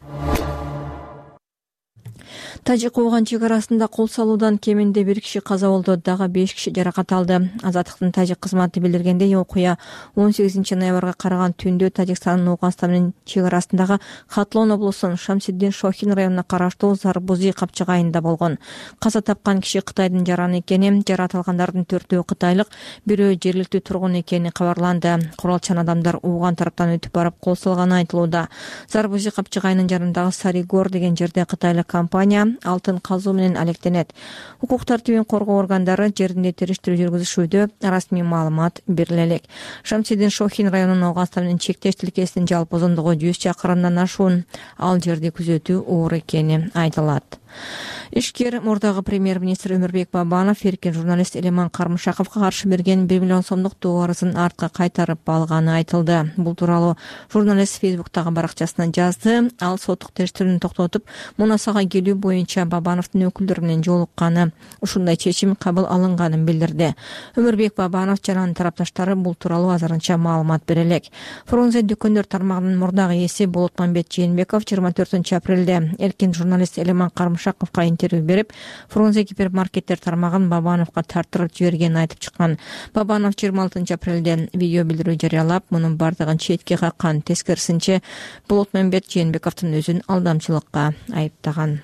Тажик-Кууган чек арасында кол салуудан кеминде 1 киши каза болду, дагы 5 киши жаракат алды. Азаттыктын Тажик кызматы билдиргендей, окуя 18 ноябрга караган түндө Тажикстандын Ооганстан менен чек арасындагы Хатлон облусунун Шамсиддин Шохин районуна караштуу Зарбузи капчыгайында болгон. Каза тапкан киши Кытайдын жараны экени, жаракат алгандардын 4-өө кытайлык, бирөө жергиликтүү тургун экени кабарланды. Куралчан адамдар Ууган тараптан өтүп барып кол салганы айтылууда. Зарбузи капчыгайынын жарандагы Саригор деген жерде кытайлык компания алтын казуу менен алектенет. Укук тартибин коргоо органдары жеринде териштирүү жүргүзүшүүдө, расмий маалымат бериле элек. Шамсиддин Шохин районунун Ооганстан менен чектеш тилкесинин жалпы узундугу 100 чакырымдан ашуун. Ал жерде күзөтүү оор экени айтылат. Ишкер мурдагы премьер-министр Өмүрбек Бабанов эркин журналист Элеман Кармышаковго каршы берген 1 миллион сомдук доо арызын артка кайтарып алганы айтылды. Бул тууралуу журналист Фейсбуктагы баракчасына жазды. Ал соттук териштирүүнү токтотуп, мунасага келүү боюнча Бабановдун өкүлдөрү менен жолукканы, ушундай чечим кабыл алынганын билдирди. Өмүрбек Бабанов жана анын тарапташтары бул тууралуу азырынча маалымат бере элек. Фрунзе дүкөндөр тармагынын мурдагы ээси Болотмамбет Жээнбеков 24 апрелде эркин журналист Элеман Кармышаковго интервью берип, Фрунзе гипермаркеттер тармагын Бабановго тартырып жибергенин айтып чыккан. Бабанов 26 апрелде видео билдирүү жарыялап, мунун бардыгын четке каккан. Тескерисинче Болотмамбет Жээнбековдун өзүн алдамчылыкка айыптаган.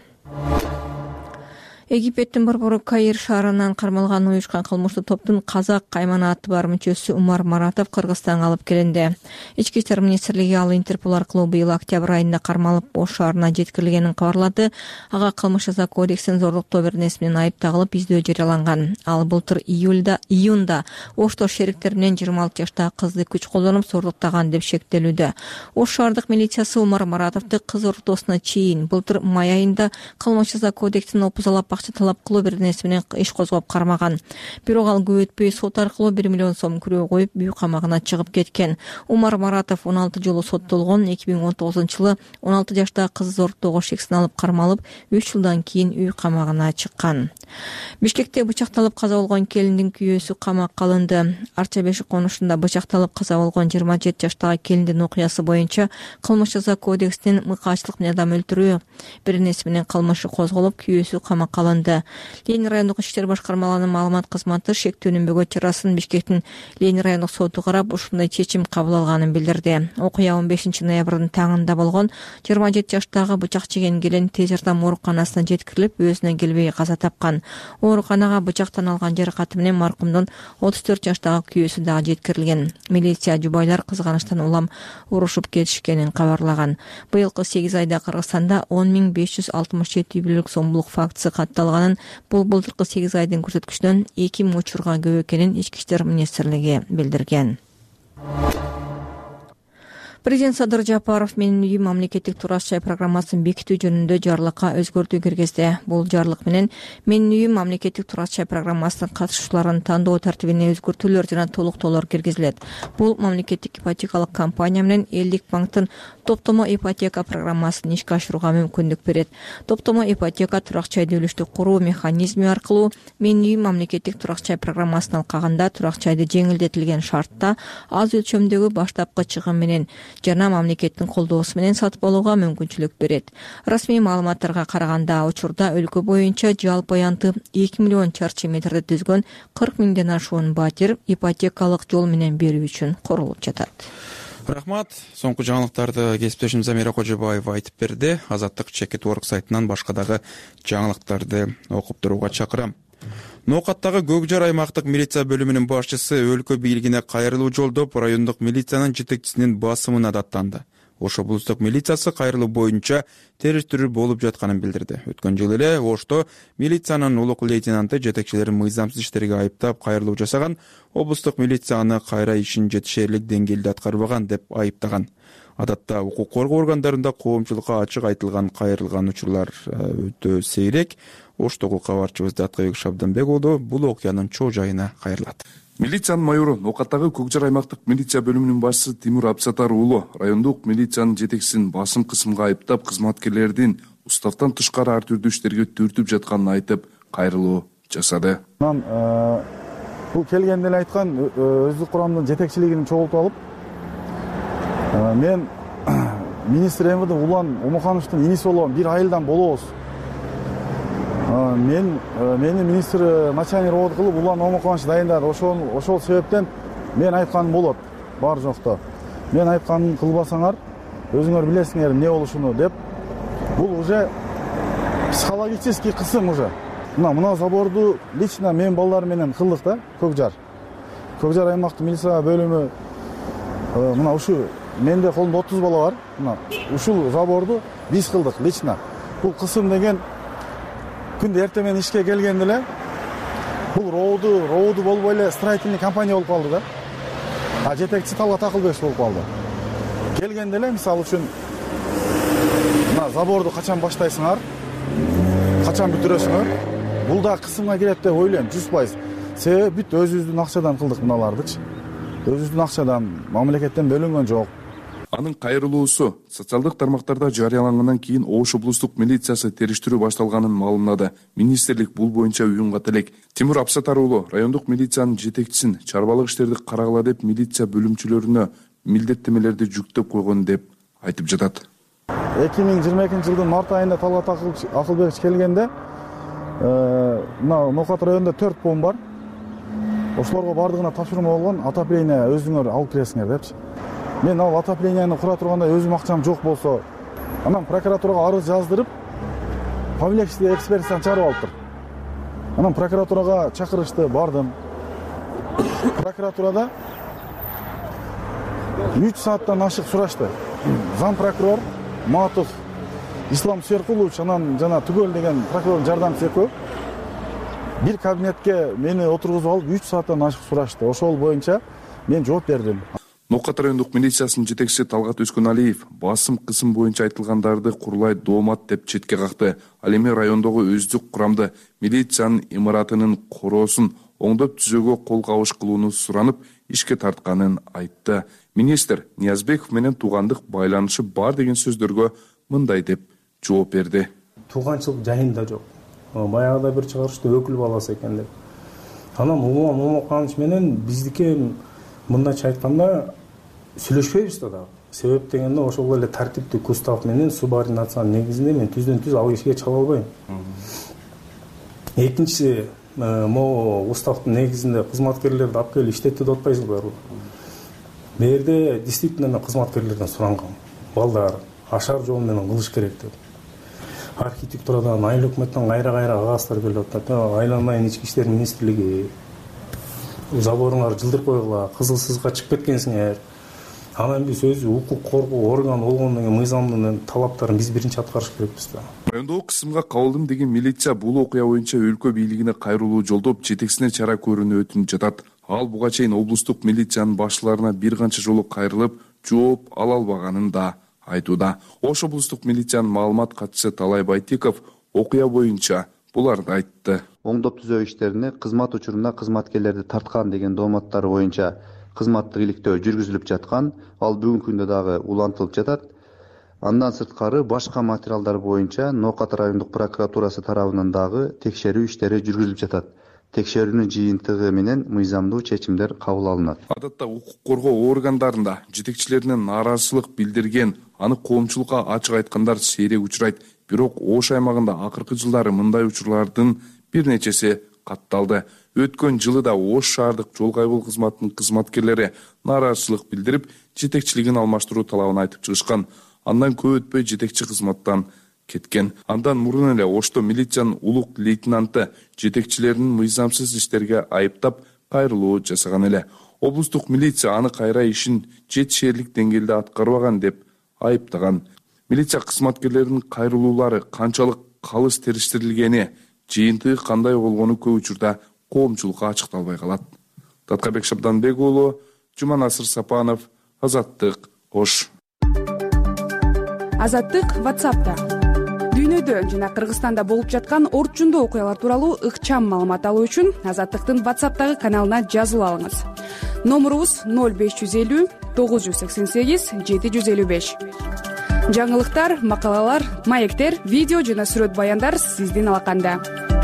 Египеттин борбору Каир шаарынан кармалган уюшкан кылмыштуу топтун казак каймана аты бар мүчөсү Умар Маратов Кыргызстанга алып келинди. Ички иштер министрлиги ал Интерпол аркылуу быйыл октябрь айында кармалып Ош шаарына жеткирилгенин кабарлады. Ага кылмыш жаза кодексинин зорлуктоо беренеси менен айып тагылып издөө жарыяланган. Ал былтыр июнда Ошто шериктер менен 26 жаштагы кызды күч колдонуп зорлуктаган деп шектелүүдө. Ош шаардык милициясы Умар Маратовду кыз ортосуна чейин былтыр май айында кылмыш жаза кодексин опузалап акча талап кылуу беренеси менен иш козгоп кармаган. Бирок ал көп өтпөй сот аркылуу 1 миллион сом күрөө коюп үй камагына чыгып кеткен. Умар Маратов 16 жолу соттолгон. 2019-жылы 16 жаштагы кызы зордтоого шексин алып кармалып, 3 жылдан кийин үй камагына чыккан. Бишкекте бычакталып каза болгон келиндин күйөөсү камакка алынды. Арча Бешик конушунда бычакталып каза болгон 27 жаштагы келиндин окуясы боюнча кылмыш жаза кодексинин мыкаачтык менен адам өлтүрүү беренеси менен кылмышы козголуп, күйөөсү камакка алынды. Ленин райондук иштер башкармаларынын маалымат кызматы шектөөнүнбөгө чарасын Бишкектин Ленин райондук соту карап, ушундай чечим кабыл алганын билдирди. Окуя 15 ноябрдын таңында болгон. 27 жаштагы бычак жеген келин тез жардам ооруканасына жеткирилип, өзүнө келбей каза тапкан. Ооруканага бычактан алган жаракаты менен маркумдун 34 жаштагы күйөөсү дагы жеткирилген. Милиция жубайлар кызганычтан улам урушуп кетишкенин кабарлаган. Быйылкы 8 айда Кыргызстанда 10.567 үй бүлөлүк зомбулук фактысы катталганын, бул былтыркы 8 айдын көрсөткүчүнөн 2000 учурга көп экенин Ички иштер министрлиги билдирген. Президент Садыр Жапаров Менин үйүм мамлекеттик тураш жай программасын бекитүү жөнүндө жарлыкка өзгөртүү киргизди. Бул жарлык менен Менин үйүм мамлекеттик тураш жай программасынын катышуучуларын тандоо тартибине өзгөртүүлөр жана толуктоолор киргизилет. Бул мамлекеттик ипотекалык компания менен Элдик банктын топтомо ипотека программасын ишке ашырууга мүмкүндүк берет. Топтомо ипотека турак жайды үлүштүк куруу механизми аркылуу Менин үйүм мамлекеттик турак жай программасынын алкагында турак жайды жеңилдетилген шартта аз өлчөмдөгү баштапкы чыгым менен жана мамлекеттин колдоосу менен сатып алууга мүмкүнчүлүк берет. Расмий маалыматтарга караганда, учурда өлкө боюнча жалпы аянты 2 миллион чарчы метрди түзгөн 40 миңден ашуун батир ипотекалык жол менен берүү үчүн корулуп жатат. Рахмат. Соңку жаңылыктарды кесиптешим Замира Кожобаева айтып берди. Азаттык Чекит.org сайтынан башка дагы жаңылыктарды окуп турууга чакырам. Ноокаттагы Көкжар аймактык милиция бөлүмүнүн башчысы өлкө бийлигине кайрылуу жолдоп, райондук милициянын жетекчисинин басымына даттанды. Ошо облустук милициясы кайрылуу боюнча териштирүү болуп жатканын билдирди. Өткөн жылы эле Ошто милициянын улук лейтенанты жетекчилерин мыйзамсыз иштерге айыптап кайрылуу жасаган, облустук милицияны кайра ишин жетишерлик деңгээлде аткарбаган деп айыптаган. Адатта укук коргоо органдарында коомчулукка ачык айтылган кайрылган учурлар өтө сейрек. Оштогу кабарчыбыз Даткайбек Шабданбек уулу бул окуянын чоо жайына кайрылат. Милициянын майору Ноокаттагы Көкжар аймактык милиция бөлүмүнүн башчысы Тимур Абсатар уулу райондук милициянын жетекчисин басым кысымга айыптап, кызматкерлердин уставтан тышкары ар түрдүү иштерге түртүп жатканын айтып, кайрылуу жасады. Бул келгенде эле айткан өздүк курамдын жетекчилигин чогултуп алып, мен министр МВД Улан Омохановдун иниси болгон 1 айылдан болобуз. Мени министр начальник роот кылып Улан Омоханович дайындады. Ошол себептен мен айтканым болот, бар жокто. Мен айтканын кылбасаңар, өзүңөр билесиңер эмне болушуну деп. Бул уже психологический кысым уже. Мына заборду лично мен балдар менен кылдык да, Көкжар аймактык милиция бөлүмү мына ушу менде колумда 30 бала бар. Мына ушул заборду биз кылдык лично. Бул кысым деген күндө эртең менен ишке келгенде эле бул роуду болбой эле строительный компания болуп калды да. А жетекчи Талгат Акылбек болуп калды. Келгенде эле мисалы үчүн мына заборду качан баштайсыңар, качан бүтүрөсүңөр, бул да кысымга кирет деп ойлойм 100%. Себеби бүт өзүбүздүн акчадан кылдык мыналардычы. Өзүбүздүн акчадан, мамлекеттен бөлүнгөн жок. Анын кайрылуусу социалдык тармактарда жарыялангандан кийин Ош облустук милициясы териштирүү башталганын маалымдады. Министрлик бул боюнча уюмга телек. Тимур Абсатар уулу райондук милициянын жетекчисин чарбалык иштерди карагыла деп милиция бөлүмчөлөрүнө милдеттемелерди жүктөп койгон деп айтып жатат. 2022-жылдын март айында Талгат Акылбек келгенде мына Ноокат районунда 4 бом бар. Ошолорго бардыгына тапшырма болгон, отопление өзүңөр алып киресиңер депчи. Мен ал отоплениени кура турганда өзүм акчам жок болсо, анан прокуратурага арыз жаздырып, Павлексти экспертизаны чыгарып алыптыр. Анан прокуратурага чакырышты, бардым. Прокуратурада 3 сааттан ашык сурашты. Зам прокурор Матов Ислам Серкулович анан жана Түгөл деген прокурордун жардамчысы экөө бир кабинетке мени отургузуп алып 3 сааттан ашык сурашты. Ошол боюнча мен жооп бердим. Ноокат райондук милициясынын жетекчиси Талгат Өскөналиев басым кысым боюнча айтылгандарды курулай доомат деп четке какты. Ал эми райондогу өздүк курамды милициянын имаратынын короосун оңдоп түзөөгө кол кабыш кылууну суранып ишке тартканын айтты. Министр Ниязбеков менен туугандык байланышы бар деген сөздөргө мындай деп жооп берди. Тууганчылык жайында жок. Баягыда бир чыгарышта өкүл баласы экен деп. Анан Улан Момоканович менен биздики мындайча айтканда сүйлөшпөйбүз да дагы. Себеп дегенде ошол эле тартиптик устав менен субординациянын негизинде мен түздөн-түз ал кишиге чала албайм. Экинчиси, могу уставдын негизинде кызматкерлерди алып келип иштетти деп атпайсыңбы? Бу жерде действительно мен кызматкерлерден сурангам. Балдар ашар жол менен кылыш керек деп. Архитектурадан, айыл өкмөттөн кайра-кайра кагаздар келип атат. Айланайын ички иштер министрлиги заборуңар жылдырып койгула, кызылсызга чыгып кеткенсиңер. Анан биз өзү укук коргоо органы болгондон кийин мыйзамдын талаптарын биз биринчи аткарыш керекпиз да. Райондогу кысымга кабылдым деген милиция бул окуя боюнча өлкө бийлигине кайрылуу жолдоп, жетекчисине чара көрүүнү өтүнүп жатат. Ал буга чейин облустук милициянын башчыларына бир канча жолу кайрылып, жооп ала албаганын да айтууда. Ош облустук милициянын маалымат катчысы Талай Байтеков окуя боюнча буларды айтты. Оңдоп түзөө иштерине кызмат учурунда кызматкерлерди тарткан деген дооматтары боюнча кызматтык иликтөө жүргүзүлүп жаткан, ал бүгүнкү күндө дагы улантылып жатат. Андан сырткары башка материалдар боюнча Ноокат райондук прокуратурасы тарабынан дагы текшерүү иштери жүргүзүлүп жатат. Текшерүүнүн жыйынтыгы менен мыйзамдуу чечимдер кабыл алынат. Адатта укук коргоо органдарында жетекчилеринен нааразычылык билдирген, аны коомчулукка ачык айткандар сейрек учурайт. Бирок Ош аймагында акыркы жылдары мындай учурлардын бир нечеси катталды. Өткөн жылы да Ош шаардык жол кайгыл кызматынын кызматкерлери нааразычылык билдирип, жетекчилигин алмаштыруу талабын айтып чыгышкан. Андан көп өтпөй жетекчи кызматтан кеткен. Андан мурун эле Ошто милициянын улук лейтенанты жетекчилеринин мыйзамсыз иштерге айыптап кайрылуу жасаган эле. Облустук милиция аны кайра ишин жетишерлик деңгээлде аткарбаган деп айыптаган. Милиция кызматкерлеринин кайрылуулары канчалык калыс териштирилгени, жыйынтыгы кандай болгону көп учурда коомчулукка ачыкталбай калат. Таткабек Шабданбек уулу, Жуманасыр Сапанов, Азаттык, Ош. Азаттык WhatsApp'та. Дүйнөдө жана Кыргызстанда болуп жаткан орчундуу окуялар тууралуу ыкчам маалымат алуу үчүн Азаттыктын WhatsApp'тагы каналына жазылып алыңыз. Номурубуз 0550 988 755. Жаңылыктар, макалалар, маектер, видео жана сүрөт баяндар сиздин алаканда.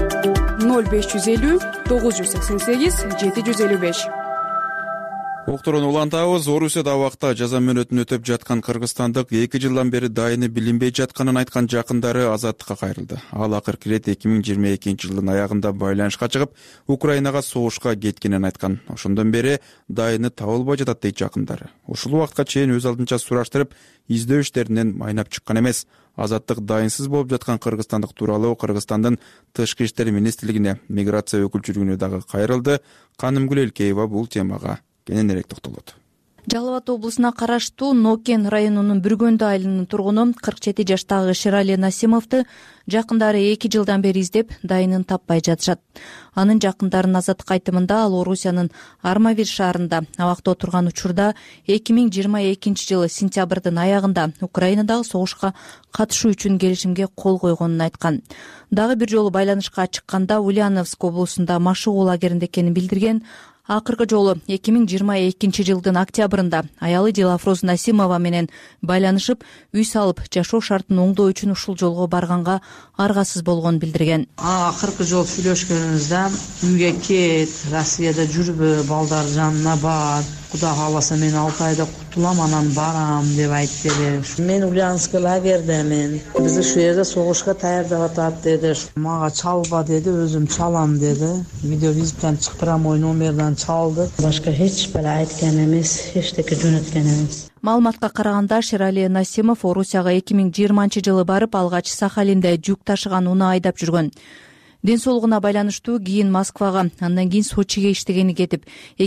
0550 988 755. Уктурууну улантабыз. Орусияда абакта жаза мөөнөтүн өтөп жаткан кыргызстандык 2 жылдан бери дайыны билинбей жатканын айткан жакындары Азаттыкка кайрылды. Ал акыркы ирет 2022 жылдын аягында байланышка чыгып, Украинага согушка кеткенин айткан. Ошондон бери дайыны табылбай жатат дейт жакындары. Ушул убакытка чейин өз алдынча сураштырып, издөө иштеринен майнап чыккан эмес. Азаттык дайынсыз болуп жаткан кыргызстандык тууралуу Кыргызстандын тышкы иштер министрлигине миграция өкүлчүлүгүнө дагы кайрылды. Канымгүл Элкеева бул темага кененирээк токтолот. Жалал Абад облусуна караштуу Нокен районунун Бүргөндү айылынын тургуну 47 жаштагы Шерали Насимовду жакындары 2 жылдан бери издеп, дайынын таппай жатышат. Анын жакындарынын Азаттык айтымында ал Орусиянын Армавир шаарында абакта отурган учурда 2022 жылы сентябрдын аягында Украинадагы согушка катышуу үчүн келишимге кол койгонун айткан. Дагы бир жолу байланышка чыкканда Ульяновск облусунда машыгуу лагеринде экенин билдирген. Акыркы жолу 2022 жылдын октябрында аялы Дилафроз Насимова менен байланышып, үй салып, жашоо шартын оңдоо үчүн ушул жолго барганга аргасыз болгонун билдирген. Акыркы жолу сүйлөшкөнүбүздө үйгө кет, Россияда жүрбө, балдар жанына бар. Кудай кааласа мен 6 айда кутулам, анан барам деп айтты эле. Мен Ульяновск лагердемин. Биз ушул жерде согушка даярдап атат деди. Мага чалба деди, өзүм чалам деди. Видеовизиттен чыктырам, мой номерден чалды. Башка эч бир айткан эмес, эчтеке жөнөткөн эмес. Маалыматка караганда Шерали Насимов Орусияга 2020 жылы барып, алгач Сахалинде жүк ташыган унаа айдап жүргөн. ден соолугуна байланыштуу кийин Москвага, андан кийин Сочиге иштегени кетип,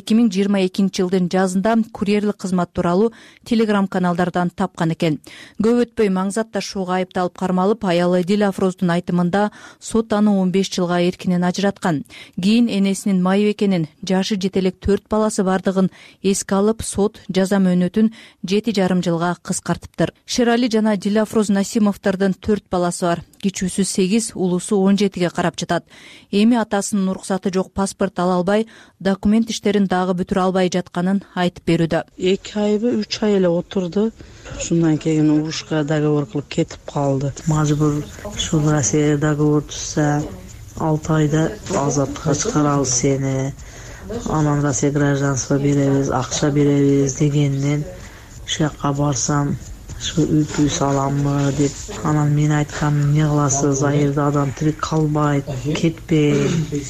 2022 жылдын жазында курьерлик кызмат тууралуу телеграм каналдардан тапкан экен. Көп өтпөй маңзат ташууга айыпталып кармалып, аялы Дил Афроздун айтымында сот аны 15 жылга эркинен ажыраткан. Кийин энесинин майып экенин, жашы жете элек 4 баласы бардыгын эске алып, сот жаза мөөнөтүн 7,5 жылга кыскартыптыр. Шерали жана Дил Афроз Насимовдордун 4 баласы бар. Кичүүсү 8, улуусу 17ге карап жатат. Эми атасынын уруксаты жок паспорт ала албай, документ иштерин дагы бүтүрө албай жатканын айтып берүүдө. 2 айбы 3 ай эле отурду. Шундан кийин урушка договор кылып кетип калды. Мажбур ушул Россияга договор түзсө 6 айда азаттыкка чыгарабыз сени. Анан Россия гражданство беребиз, акча беребиз дегенден шакка барсам, шу үй саламмы деп, анан мен айткам, эмне кыласыз, айылда адам тирик калбайт, кетпей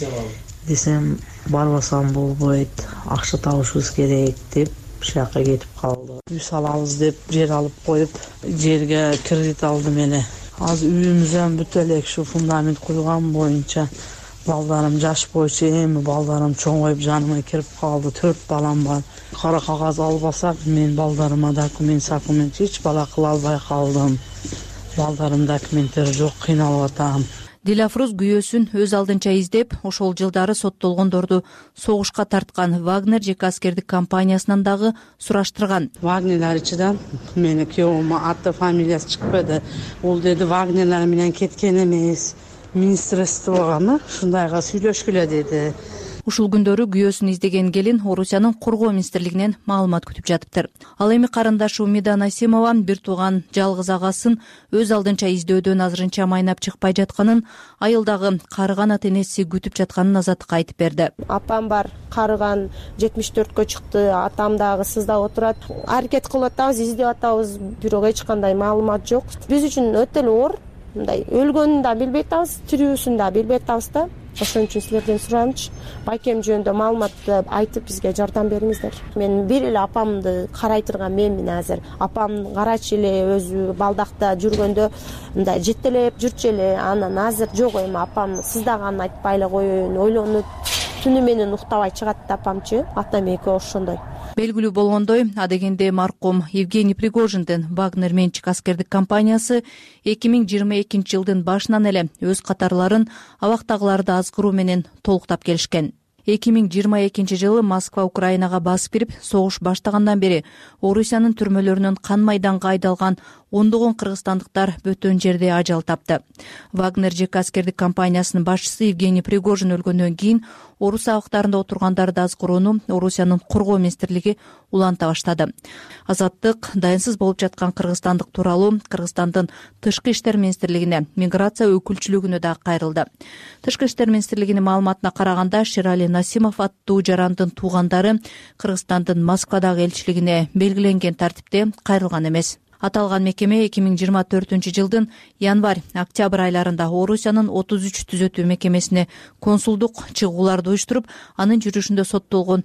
десем, барбасам болбойт, акча табышыбыз керек деп шакка кетип калды. Үй салабыз деп жер алып коюп, жерге кредит алдым эле. Азыр үйүмүздөн бүтө элек шу фундамент куйган боюнча балдарым жаш боюнча эми балдарым чоңоюп жаныма кирип калды. 4 балам бар. Кара кагаз албасак мен балдарыма документ эч бала кыла албай калдым. Балдарым документтери жок, кыйналып атам. Дил Афроз күйөөсүн өз алдынча издеп, ошол жылдары соттолгондорду согушка тарткан Вагнер жеке аскердик компаниясынан дагы сураштырган. Вагнерлер ичиден мени күйөөмө аты фамилиясы чыкпады. Ол деди Вагнерлер менен кеткен эмес, министрликтоганы ушундайга сүйлөшкүлө деди. Ушул күндөрү күйөөсүн издеген келин Орусиянын коргоо министрлигинен маалымат күтүп жатыптыр. Ал эми карындашы Умида Насимова бир тууган жалгыз агасын өз алдынча издөөдөн азырынча майнап чыкпай жатканын, айылдагы карыган ата энеси күтүп жатканын Азаттыкка айтып берди. Апам бар, карыган 74кө чыкты, атам дагы сыздап отурат. Аракет кылып атабыз, издеп атабыз, бирок эч кандай маалымат жок. Биз үчүн өтө эле оор. Мындай өлгөнүн да билбей атабыз, тирүүсүн да билбей атабыз да. Ошон үчүн силерден сурамчы, байкем жөнүндө маалыматты айтып бизге жардам бериңиздер. Мен бир эле апамды карай турган менмин азыр. Апам карачы эле өзү балдакта жүргөндө мындай жетелеп жүрчү эле. Анан азыр жок, эми апам сыздаганын айтпай эле коеюн, ойлонуп түнү менен уктабай чыгат да апамчы. Атам эки ошондой. Белгилүү болгондой, адегенде маркум Евгений Пригожиндин Вагнер менчик аскердик компаниясы 2022 жылдын башынан эле өз катарларын абактагыларды азгыруу менен толуктап келишкен. 2022 жылы Москва Украинага басып кирип, согуш баштагандан бери Орусиянын түрмөлөрүнөн кан майданга айдалган ондогон кыргызстандыктар бөтөн жерде ажал тапты. Вагнер жеке аскердик компаниясынын башчысы Евгений Пригожин өлгөндөн кийин Орус абактарында отургандарды азгырууну Орусиянын коргоо министрлиги уланта баштады. Азаттык дайынсыз болуп жаткан кыргызстандык тууралуу Кыргызстандын тышкы иштер министрлигине, миграция өкүлчүлүгүнө да кайрылды. Тышкы иштер министрлигинин маалыматына караганда, Шерали Насимов аттуу жарандын туугандары Кыргызстандын Москвадагы элчилигине белгиленген тартипте кайрылган эмес. Аталган мекеме 2024 жылдын январь-октябрь айларында Орусиянын 33 түзөтүү мекемесине консулдук чыгууларды уюштуруп, анын жүрүшүндө соттолгон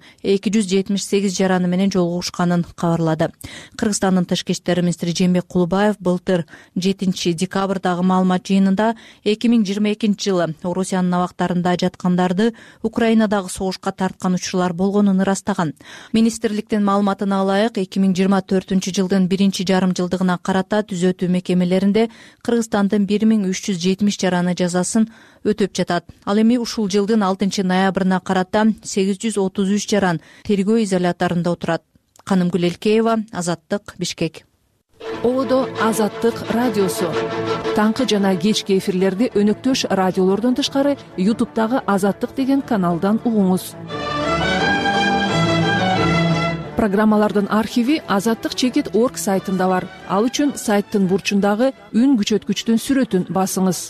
278 жараны менен жолугушканын кабарлады. Кыргызстандын тышкы иштер министри Жээнбек Кулубаев былтыр 7 декабрдагы маалымат жыйынында 2022 жылы Орусиянын абактарында жаткандарды Украинадагы согушка тарткан учурлар болгонун ырастаган. Министрликтин маалыматына ылайык, 2024 жылдын 1-жарым жылдыгына карата түзөтүү мекемелеринде Кыргызстандын 1370 жараны жазасын өтөп жатат. Ал эми ушул жылдын 6 ноябрына карата 833 жаран тергөө изоляторунда отурат. Канымгүл Элкеева, Азаттык, Бишкек. Ободо Азаттык радиосу. Таңкы жана кечки эфирлерди өнөктөш радиолордон тышкары YouTube'дагы Азаттык деген каналдан угуңуз. Программалардын архиви azattik.org сайтында бар. Ал үчүн сайттын бурчундагы үн күчөткүчтүн сүрөтүн басыңыз.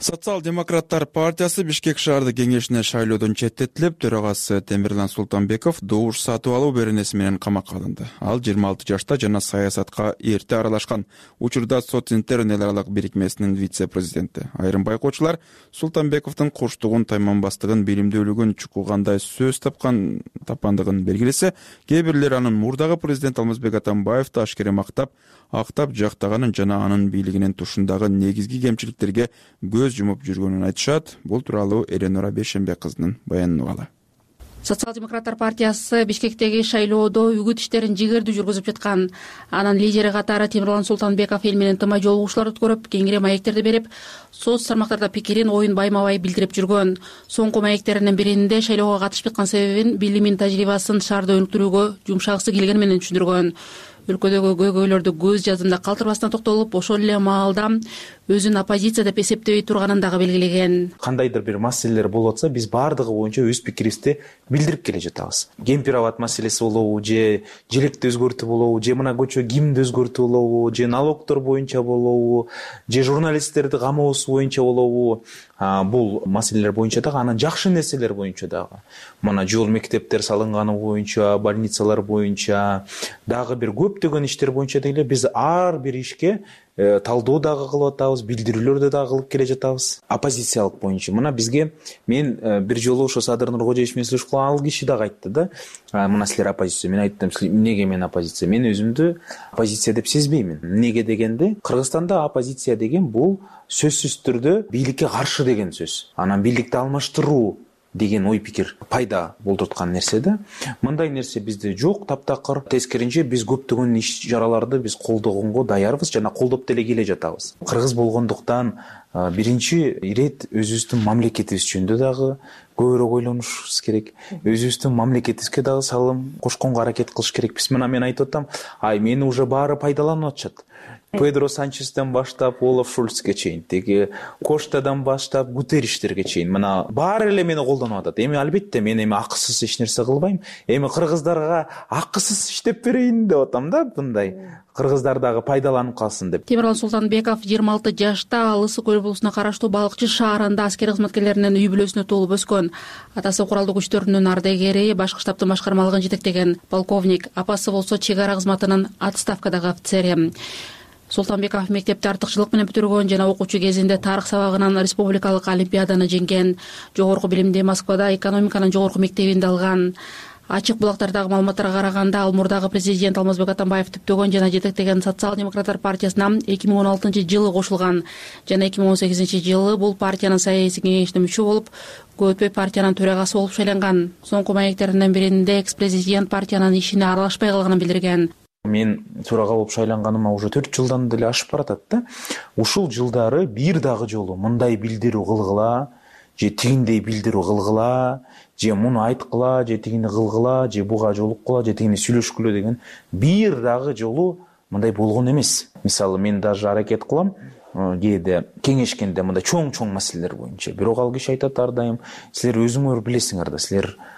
Социал-демократтар партиясы Бишкек шаардык кеңешине шайлоодон четтетилип, төрагасы Темирлан Султанбеков добуш сатып алуу беренеси менен камакка алынды. Ал 26 жашта жана саясатка эрте аралашкан. Учурда Социнтер эл аралык бирикмесинин вице-президенти. Айрым байкоочулар Султанбековдун коштугун, тайманбастыгын, билимдүүлүгүн чукулгандай сөз тапкандыгын белгилесе, кээ бирлер анын мурдагы президент Алмазбек Атамбаевди ашкере актап жактаганын жана анын бийлигинин тушундагы негизги кемчиликтерге көз жумуп жүргөнүн айтышат. Бул тууралуу Эленора Бейшенбек кызынын баянын угалы. Социал-демократтар партиясы Бишкектеги шайлоодо үгүт иштерин жигердүү жүргүзүп жаткан. Анын лидери катары Темирлан Султанбеков эл менен тымай жолугушуулар өткөрүп, кеңири маектерди берип, соц тармактарда пикирин, оюн байма-бай билдирип жүргөн. Соңку маектеринин биринде шайлоого катышып жаткан себебин, билимин, тажрыйбасын шаарда өнүктүрүүгө жумшагысы келгени менен түшүндүргөн. Өлкөдөгү көйгөйлөрдү көз жазында калтырбастан токтолуп, ошол эле маалда өзүн оппозиция деп эсептебей турганын дагы белгилеген. Кандайдыр бир маселелер болуп атса, биз баардыгы боюнча өз пикирибизди билдирип келе жатабыз. Кемпир-абад маселеси болобу, же желекти өзгөртүү болобу, же мына көчө кимди өзгөртүү болобу, же налогдор боюнча болобу, же журналисттерди камоосу боюнча болобу, бул маселелер боюнча дагы, анан жакшы нерселер боюнча дагы, мына жол мектептер салынганы боюнча, больницалар боюнча, дагы бир көптөгөн иштер боюнча деле биз ар бир ишке талдоо дагы кылып атабыз, билдирүүлөрдү дагы кылып келе жатабыз. Оппозициялык боюнча мына бизге мен бир жолу ошо Садыр Нуркожоевич менен сүйлөшүп калган, ал киши дагы айтты да, мына силер оппозиция. Мен айттым, эмнеге мен оппозиция? Мен өзүмдү оппозиция деп сезбеймин. Эмнеге дегенде, Кыргызстанда оппозиция деген бул сөзсүз түрдө бийликке каршы деген сөз. Анан бийликти алмаштыруу деген ой пикир пайда болтурткан нерсе да. Мындай нерсе бизде жок, таптакыр. Тескеринче биз көптөгөн иш чараларды биз колдогонго даярбыз жана колдоп деле келе жатабыз. Кыргыз болгондуктан биринчи ирет өзүбүздүн мамлекетибиз жөнүндө дагы көбүрөөк ойлонушубуз керек. Өзүбүздүн мамлекетибизге дагы салым кошконго аракет кылыш керекпиз. Мына мен айтып атам, мени уже баары пайдаланып атышат. Педро Санчестен баштап Олаф Шульцке чейин, теги Коштадан баштап Гутерриштерге чейин, мына баары эле мени колдонуп атат. Эми албетте мен эми акысыз эч нерсе кылбайм. Эми кыргыздарга акысыз иштеп берейин деп атам да, мындай. Кыргыздар дагы пайдаланып калсын деп. Темирлан Султанбеков 26 жашта Ылысы көл облусуна караштуу Балыкчы шаарында аскер кызматкерлеринин үй бүлөсүнө толуп өскөн. Атасы куралдуу күчтөрүнүн ардагери, башкы штабтын башкармалыгын жетектеген полковник, апасы болсо чек ара кызматынын отставкадагы офицери. Султанбеков мектепти артыкчылык менен бүтүргөн жана окуучу кезинде тарых сабагынан республикалык олимпиаданы жеңген. Жогорку билимди Москвада экономиканын жогорку мектебинде алган. Ачык булактардагы маалыматтарга караганда, ал мурдагы президент Алмазбек Атамбаев түптөгөн жана жетектеген Социал-демократтар партиясына 2016-жылы кошулган жана 2018-жылы бул партиянын саясий кеңешине мүчө болуп, көп өтпөй партиянын төрагасы болуп шайланган. Соңку маектеринин биринде экс-президент партиянын ишине аралашпай калганын билдирген. Мен төрага болуп шайланганыма уже 4 жылдан деле ашып баратат да. Ушул жылдары бир дагы жолу мындай билдирүү кылгыла, же тигиндей билдирүү кылгыла, же муну айткыла, же тигини кылгыла, же буга жолуккула, же тигини сүйлөшкүлө деген бир дагы жолу мындай болгон эмес. Мисалы мен даже аракет кылам, кээде кеңешкенде мындай чоң маселелер боюнча. Бирок ал киши айтат ар дайым, силер өзүңөр билесиңер да,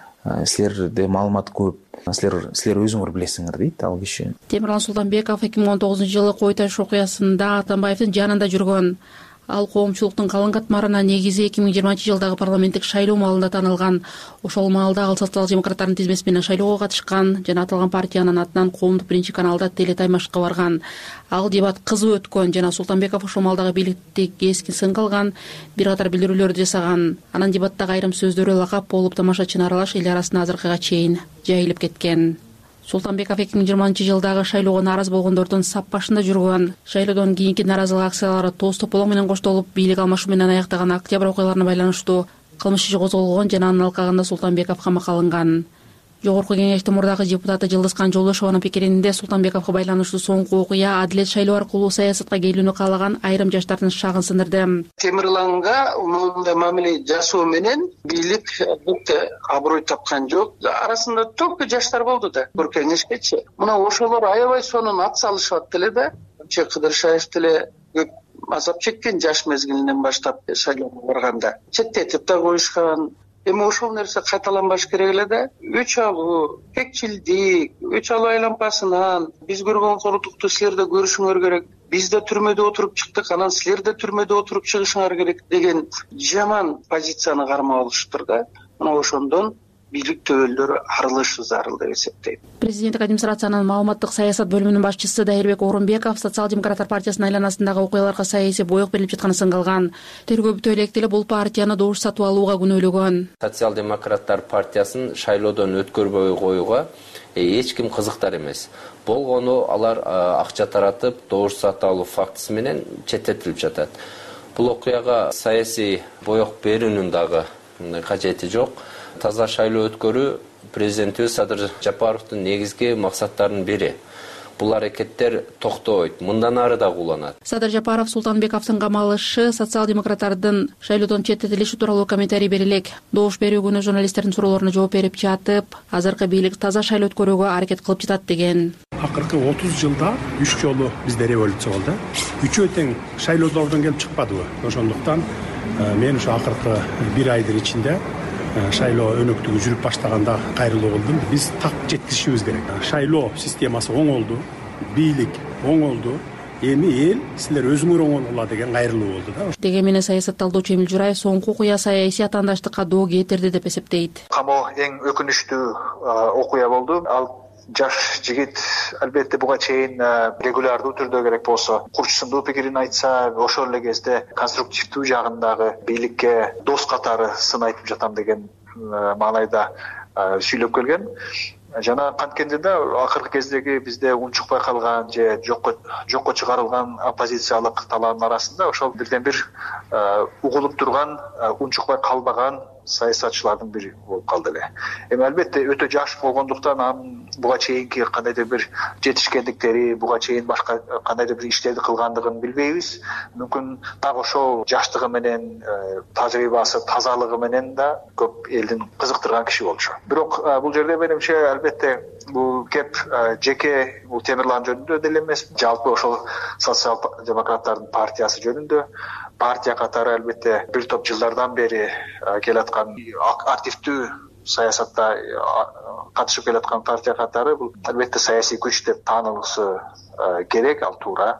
силерде маалымат көп, силер өзүңөр билесиңер дейт ал киши. Темирлан Султанбеков 2019-жылы Кой Таш окуясында Атамбаевдин жанында жүргөн. Ал коомчулуктун калың катмарына негизи 2020-жылдагы парламенттик шайлоо маалында таанылган. Ошол маалда ал социал-демократтардын тизмеси менен шайлоого катышкан жана аталган партиянын атынан коомдук биринчи каналда телетаймашка барган. Ал дебат кызуу өткөн жана Султанбеков ошол маалдагы бийликти кескин сынга алган, бир катар билдирүүлөрдү жасаган. Анан дебаттагы айрым сөздөрү лакап болуп, тамашачыны аралаш эл арасына азыркыга чейин жайылып кеткен. Султанбеков 2020-жылдагы шайлоого нааразы болгондордун сап башында жүргөн. Шайлоодон кийинки нааразылык акциялары тоз тополоң менен коштолуп, бийлик алмашуу менен аяктаган октябрь окуяларына байланыштуу кылмыш иши козголгон жана анын алкагында Султанбеков камакка алынган. Жогорку кеңештин мурдагы депутаты Жылдызкан Жолдошованын пикиринде Султанбековго байланыштуу соңку окуя адилет шайлоо аркылуу саясатка келүүнү каалаган айрым жаштардын шагын сындырды. Темирланга мындай мамиле жасоо менен бийлик албетте аброй тапкан жок. Арасында только жаштар болду да. Бир кеңешкечи. Мына ошолор аябай сонун ат салышат деле да. Кыдыршаев деле көп азап чеккен жаш мезгилинен баштап шайлоого барганда. Четтетип да коюшкан. Эми ошол нерсе кайталанбаш керек эле да. Өч алуу, кекчилдик, өч алуу айлампасынан биз көргөн кордукту силер да көрүшүңөр керек. биз да түрмөдө отуруп чыктык, анан силер да түрмөдө отуруп чыгышыңар керек деген жаман позицияны кармап алышыптыр да. Мына ошондон бийлик төбөлдөрү арылышы зарыл деп эсептейм. Президенттик администрациянын маалыматтык саясат бөлүмүнүн башчысы Дайырбек Орунбеков социал-демократтар партиясынын айланасындагы окуяларга саясий боек берилип жатканы сыңгалган. Тергөө бүтө элек деле бул партияны добуш сатып алууга күнөөлөгөн. Социал-демократтар партиясын шайлоодон өткөрбөй коюуга эч ким кызыктар эмес. Болгону алар акча таратып, добуш сатып алуу фактысы менен четтетилип жатат. Бул окуяга саясий боек берүүнүн дагы кажети жок. Таза шайлоо өткөрүү президентибиз Садыр Жапаровдун негизги максаттарынын бири. Бул аракеттер токтобойт, мындан ары да уланат. Садыр Жапаров Султанбековдун камалышы социал-демократтардын шайлоодон четтетилиши тууралуу комментарий берилек. Добуш берүү күнү журналисттердин суроолоруна жооп берип жатып, азыркы бийлик таза шайлоо өткөрүүгө аракет кылып жатат деген. Акыркы 30 жылда 3 жолу бизде революция болду. Үчөө тең шайлоодон келип чыкпадыбы? Ошондуктан мен ушу акыркы 1 айдын ичинде шайлоо өнөктүгү жүрүп баштаганда кайрылуу кылдым. Биз так жеткиришибиз керек. Шайлоо системасы оңолду, бийлик оңолду. Эми эл силер өзүңөр оңолгула деген кайрылуу болду да. Деген менен саясат талдоочу Эмил Жураев соңку окуя саясий атаандаштыкка доо кетирди деп эсептейт. Камоо эң өкүнүчтүү окуя болду. Ал жаш жигит албетте буга чейин регулярдуу түрдө керек болсо курчусундуу пикирин айтса, ошол эле кезде конструктивдүү жагындагы бийликке дос катары сын айтып жатам деген маанайда сүйлөп келген. Жана канткенде да акыркы кездеги бизде унчукпай калган же жокко чыгарылган оппозициялык талаанын арасында ошол бирден бир угулуп турган, унчукпай калбаган саясатчылардын бири болуп калды эле. Эми албетте өтө жаш болгондуктан анын буга чейинки кандайдыр бир жетишкендиктери, буга чейин башка кандайдыр бир иштерди кылгандыгын билбейбиз. Мүмкүн так ошол жаштыгы менен, тажрыйбасы, тазалыгы менен да көп элдин кызыктырган киши болчу. Бирок бул жерде менимче албетте бул кеп жеке бул Темирлан жөнүндө деле эмес, жалпы ошол социал-демократтардын партиясы жөнүндө. Партия катары албетте бир топ жылдардан бери келаткан активдүү саясатта катышып келаткан партия катары бул албетте саясий күч деп таанылышы керек, ал туура.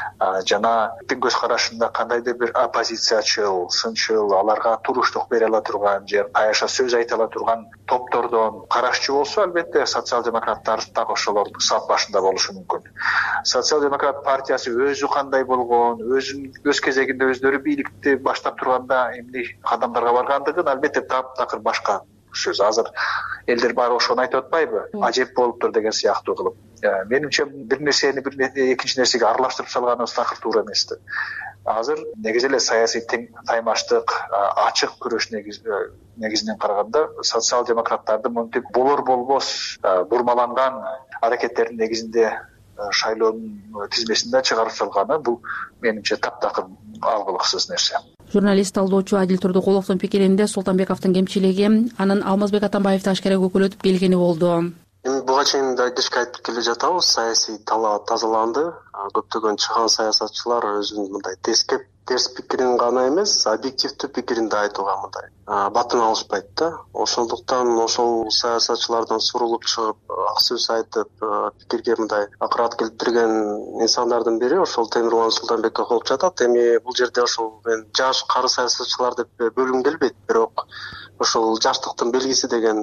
Жана көз карашында кандайдыр бир оппозициячыл, сынчыл, аларга туруштук бере ала турган же каяша сөз айта ала турган топтордон карашчу болсо, албетте социал-демократтар так ошолордун сап башында болушу мүмкүн. Социал-демократ партиясы өзү кандай болгон, өз кезегинде өздөрү бийликти баштап турганда эмне кадамдарга баргандыгын албетте таптакыр башка сөз. Азыр элдер баары ошону айтып атпайбы? Ажеп болуптур деген сыяктуу кылып. Менимче бир нерсени экинчи нерсеге аралаштырып салганыбыз такыр туура эмес. Азыр негизи эле саясий таймаштык, ачык күрөш негизинен караганда социал-демократтардын монтип болор болбос бурмаланган аракеттердин негизинде шайлоонун тизмесинде чыгарып салганы бул менимче таптакыр алгылыксыз нерсе. Журналист талдоочу Адил Турдукуловдун пикиринде Султанбековдун кемчилиги анын Алмазбек Атамбаевди ашкара көкөлөтүп келгени болду. Эми буга чейин да кечке айтып келе жатабыз, саясий талаа тазаланды. Көптөгөн чыган саясатчылар өзүнүн мындай терс пикирин гана эмес, объективдүү пикирин да айтууга мындай батын алышпайт да. Ошондуктан ошол саясатчылардан сурулуп чыгып, ак сөз айтып, пикирге мындай акырат келтирген инсандардын бири ошол Темирлан Султанбеков болуп жатат. Эми бул жерде ошол мен жаш кары саясатчылар деп бөлгүм келбейт, бирок ошол жаштыктын белгиси деген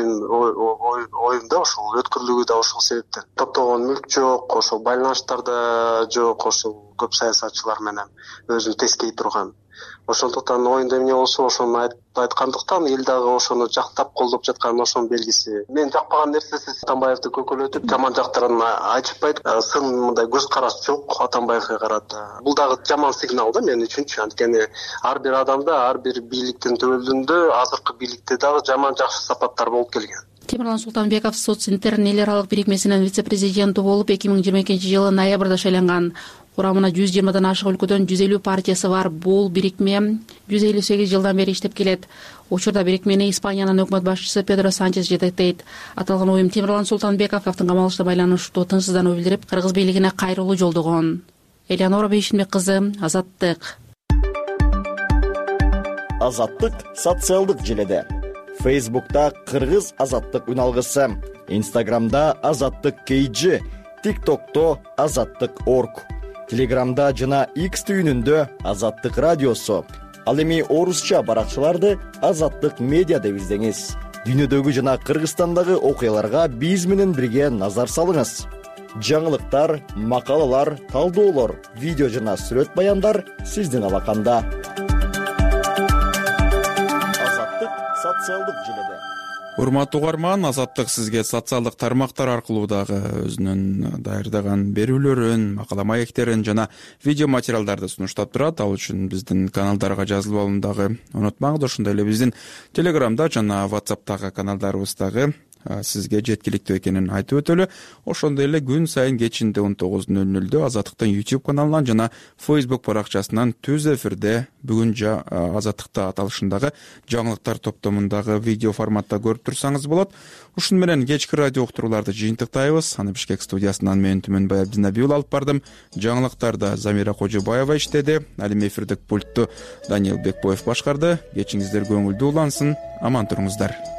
оюмда ошол өткүрлүгү да ошол себептен. Топтогон мүлк жок, ошол байланыштар да жок, ошол көп саясатчылар менен өзүн тескей турган. Ошондуктан оюнда эмне болсо ошону айткандыктан эл дагы ошону жактап колдоп жаткан ошонун белгиси. Мен жакпаган нерсеси Атамбаевди көкөлөтүп, жаман жактарын айтышпайт. Сын мындай көз караш жок Атамбаевге карата. Бул дагы жаман сигнал да мен үчүнчү. Анткени ар бир адамда, ар бир бийликтин төбөлүндө, азыркы бийликте дагы жаман жакшы сапаттар болуп келген. Темирлан Султанбеков Социнтерн эл аралык бирикмесинин вице-президенти болуп 2022-жылы ноябрда шайланган. Курамына 120дан ашык өлкөдөн 150 партиясы бар. Бул бирикме 158 жылдан бери иштеп келет. Учурда бирикмени Испаниянын өкмөт башчысы Педро Санчес жетектейт. Аталган оюм Темирлан Султанбековдун камалышына байланыштуу тынчсыздануу билдирип, кыргыз бийлигине кайрылуу жолдогон. Элеонора Бейшинбек кызы, Азаттык. Азаттык социалдык желеде. Facebook'ta Кыргыз Азаттык үналгысы, Instagram'da Азаттык KG, TikTok'ta Азаттык.org. Телеграмда жана X түйүнүндө Азаттык радиосу. Ал эми орусча баракчаларды Азаттык медиа деп издеңиз. Дүйнөдөгү жана Кыргызстандагы окуяларга биз менен бирге назар салыңыз. Жаңылыктар, макалалар, талдоолор, видео жана сүрөт баяндар сиздин алаканда. Азаттык социалдык желеде. Урматтуу угарман, Азаттык сизге социалдык тармактар аркылуу дагы өзүнүн даярдаган берүүлөрүн, макала маектерин жана видео материалдарды сунуштап турат. Ал үчүн биздин каналдарга жазылып алууну дагы унутмаңыз. Ошондой эле биздин Телеграмда жана WhatsApp'тагы каналдарыбыз дагы сизге жеткиликтүү экенин айтып өтөлү. Ошондой эле күн сайын кечинде 19:00 Азаттыктын YouTube каналынан жана Facebook баракчасынан түз эфирде бүгүн Азаттыкта аталышындагы жаңылыктар топтомундагы видео форматта көрүп турсаңыз болот. Ушун менен кечки радио уктурууларды жыйынтыктайбыз. Аны Бишкек студиясынан мен Түмөнбай Абдинабиул алып бардым. Жаңылыктарда Замира Кожобаева иштеди. Ал эми эфирдик пультту Даниил Бекбоев башкарды. Кечиңиздер көңүлдүү улансын. Аман туруңуздар.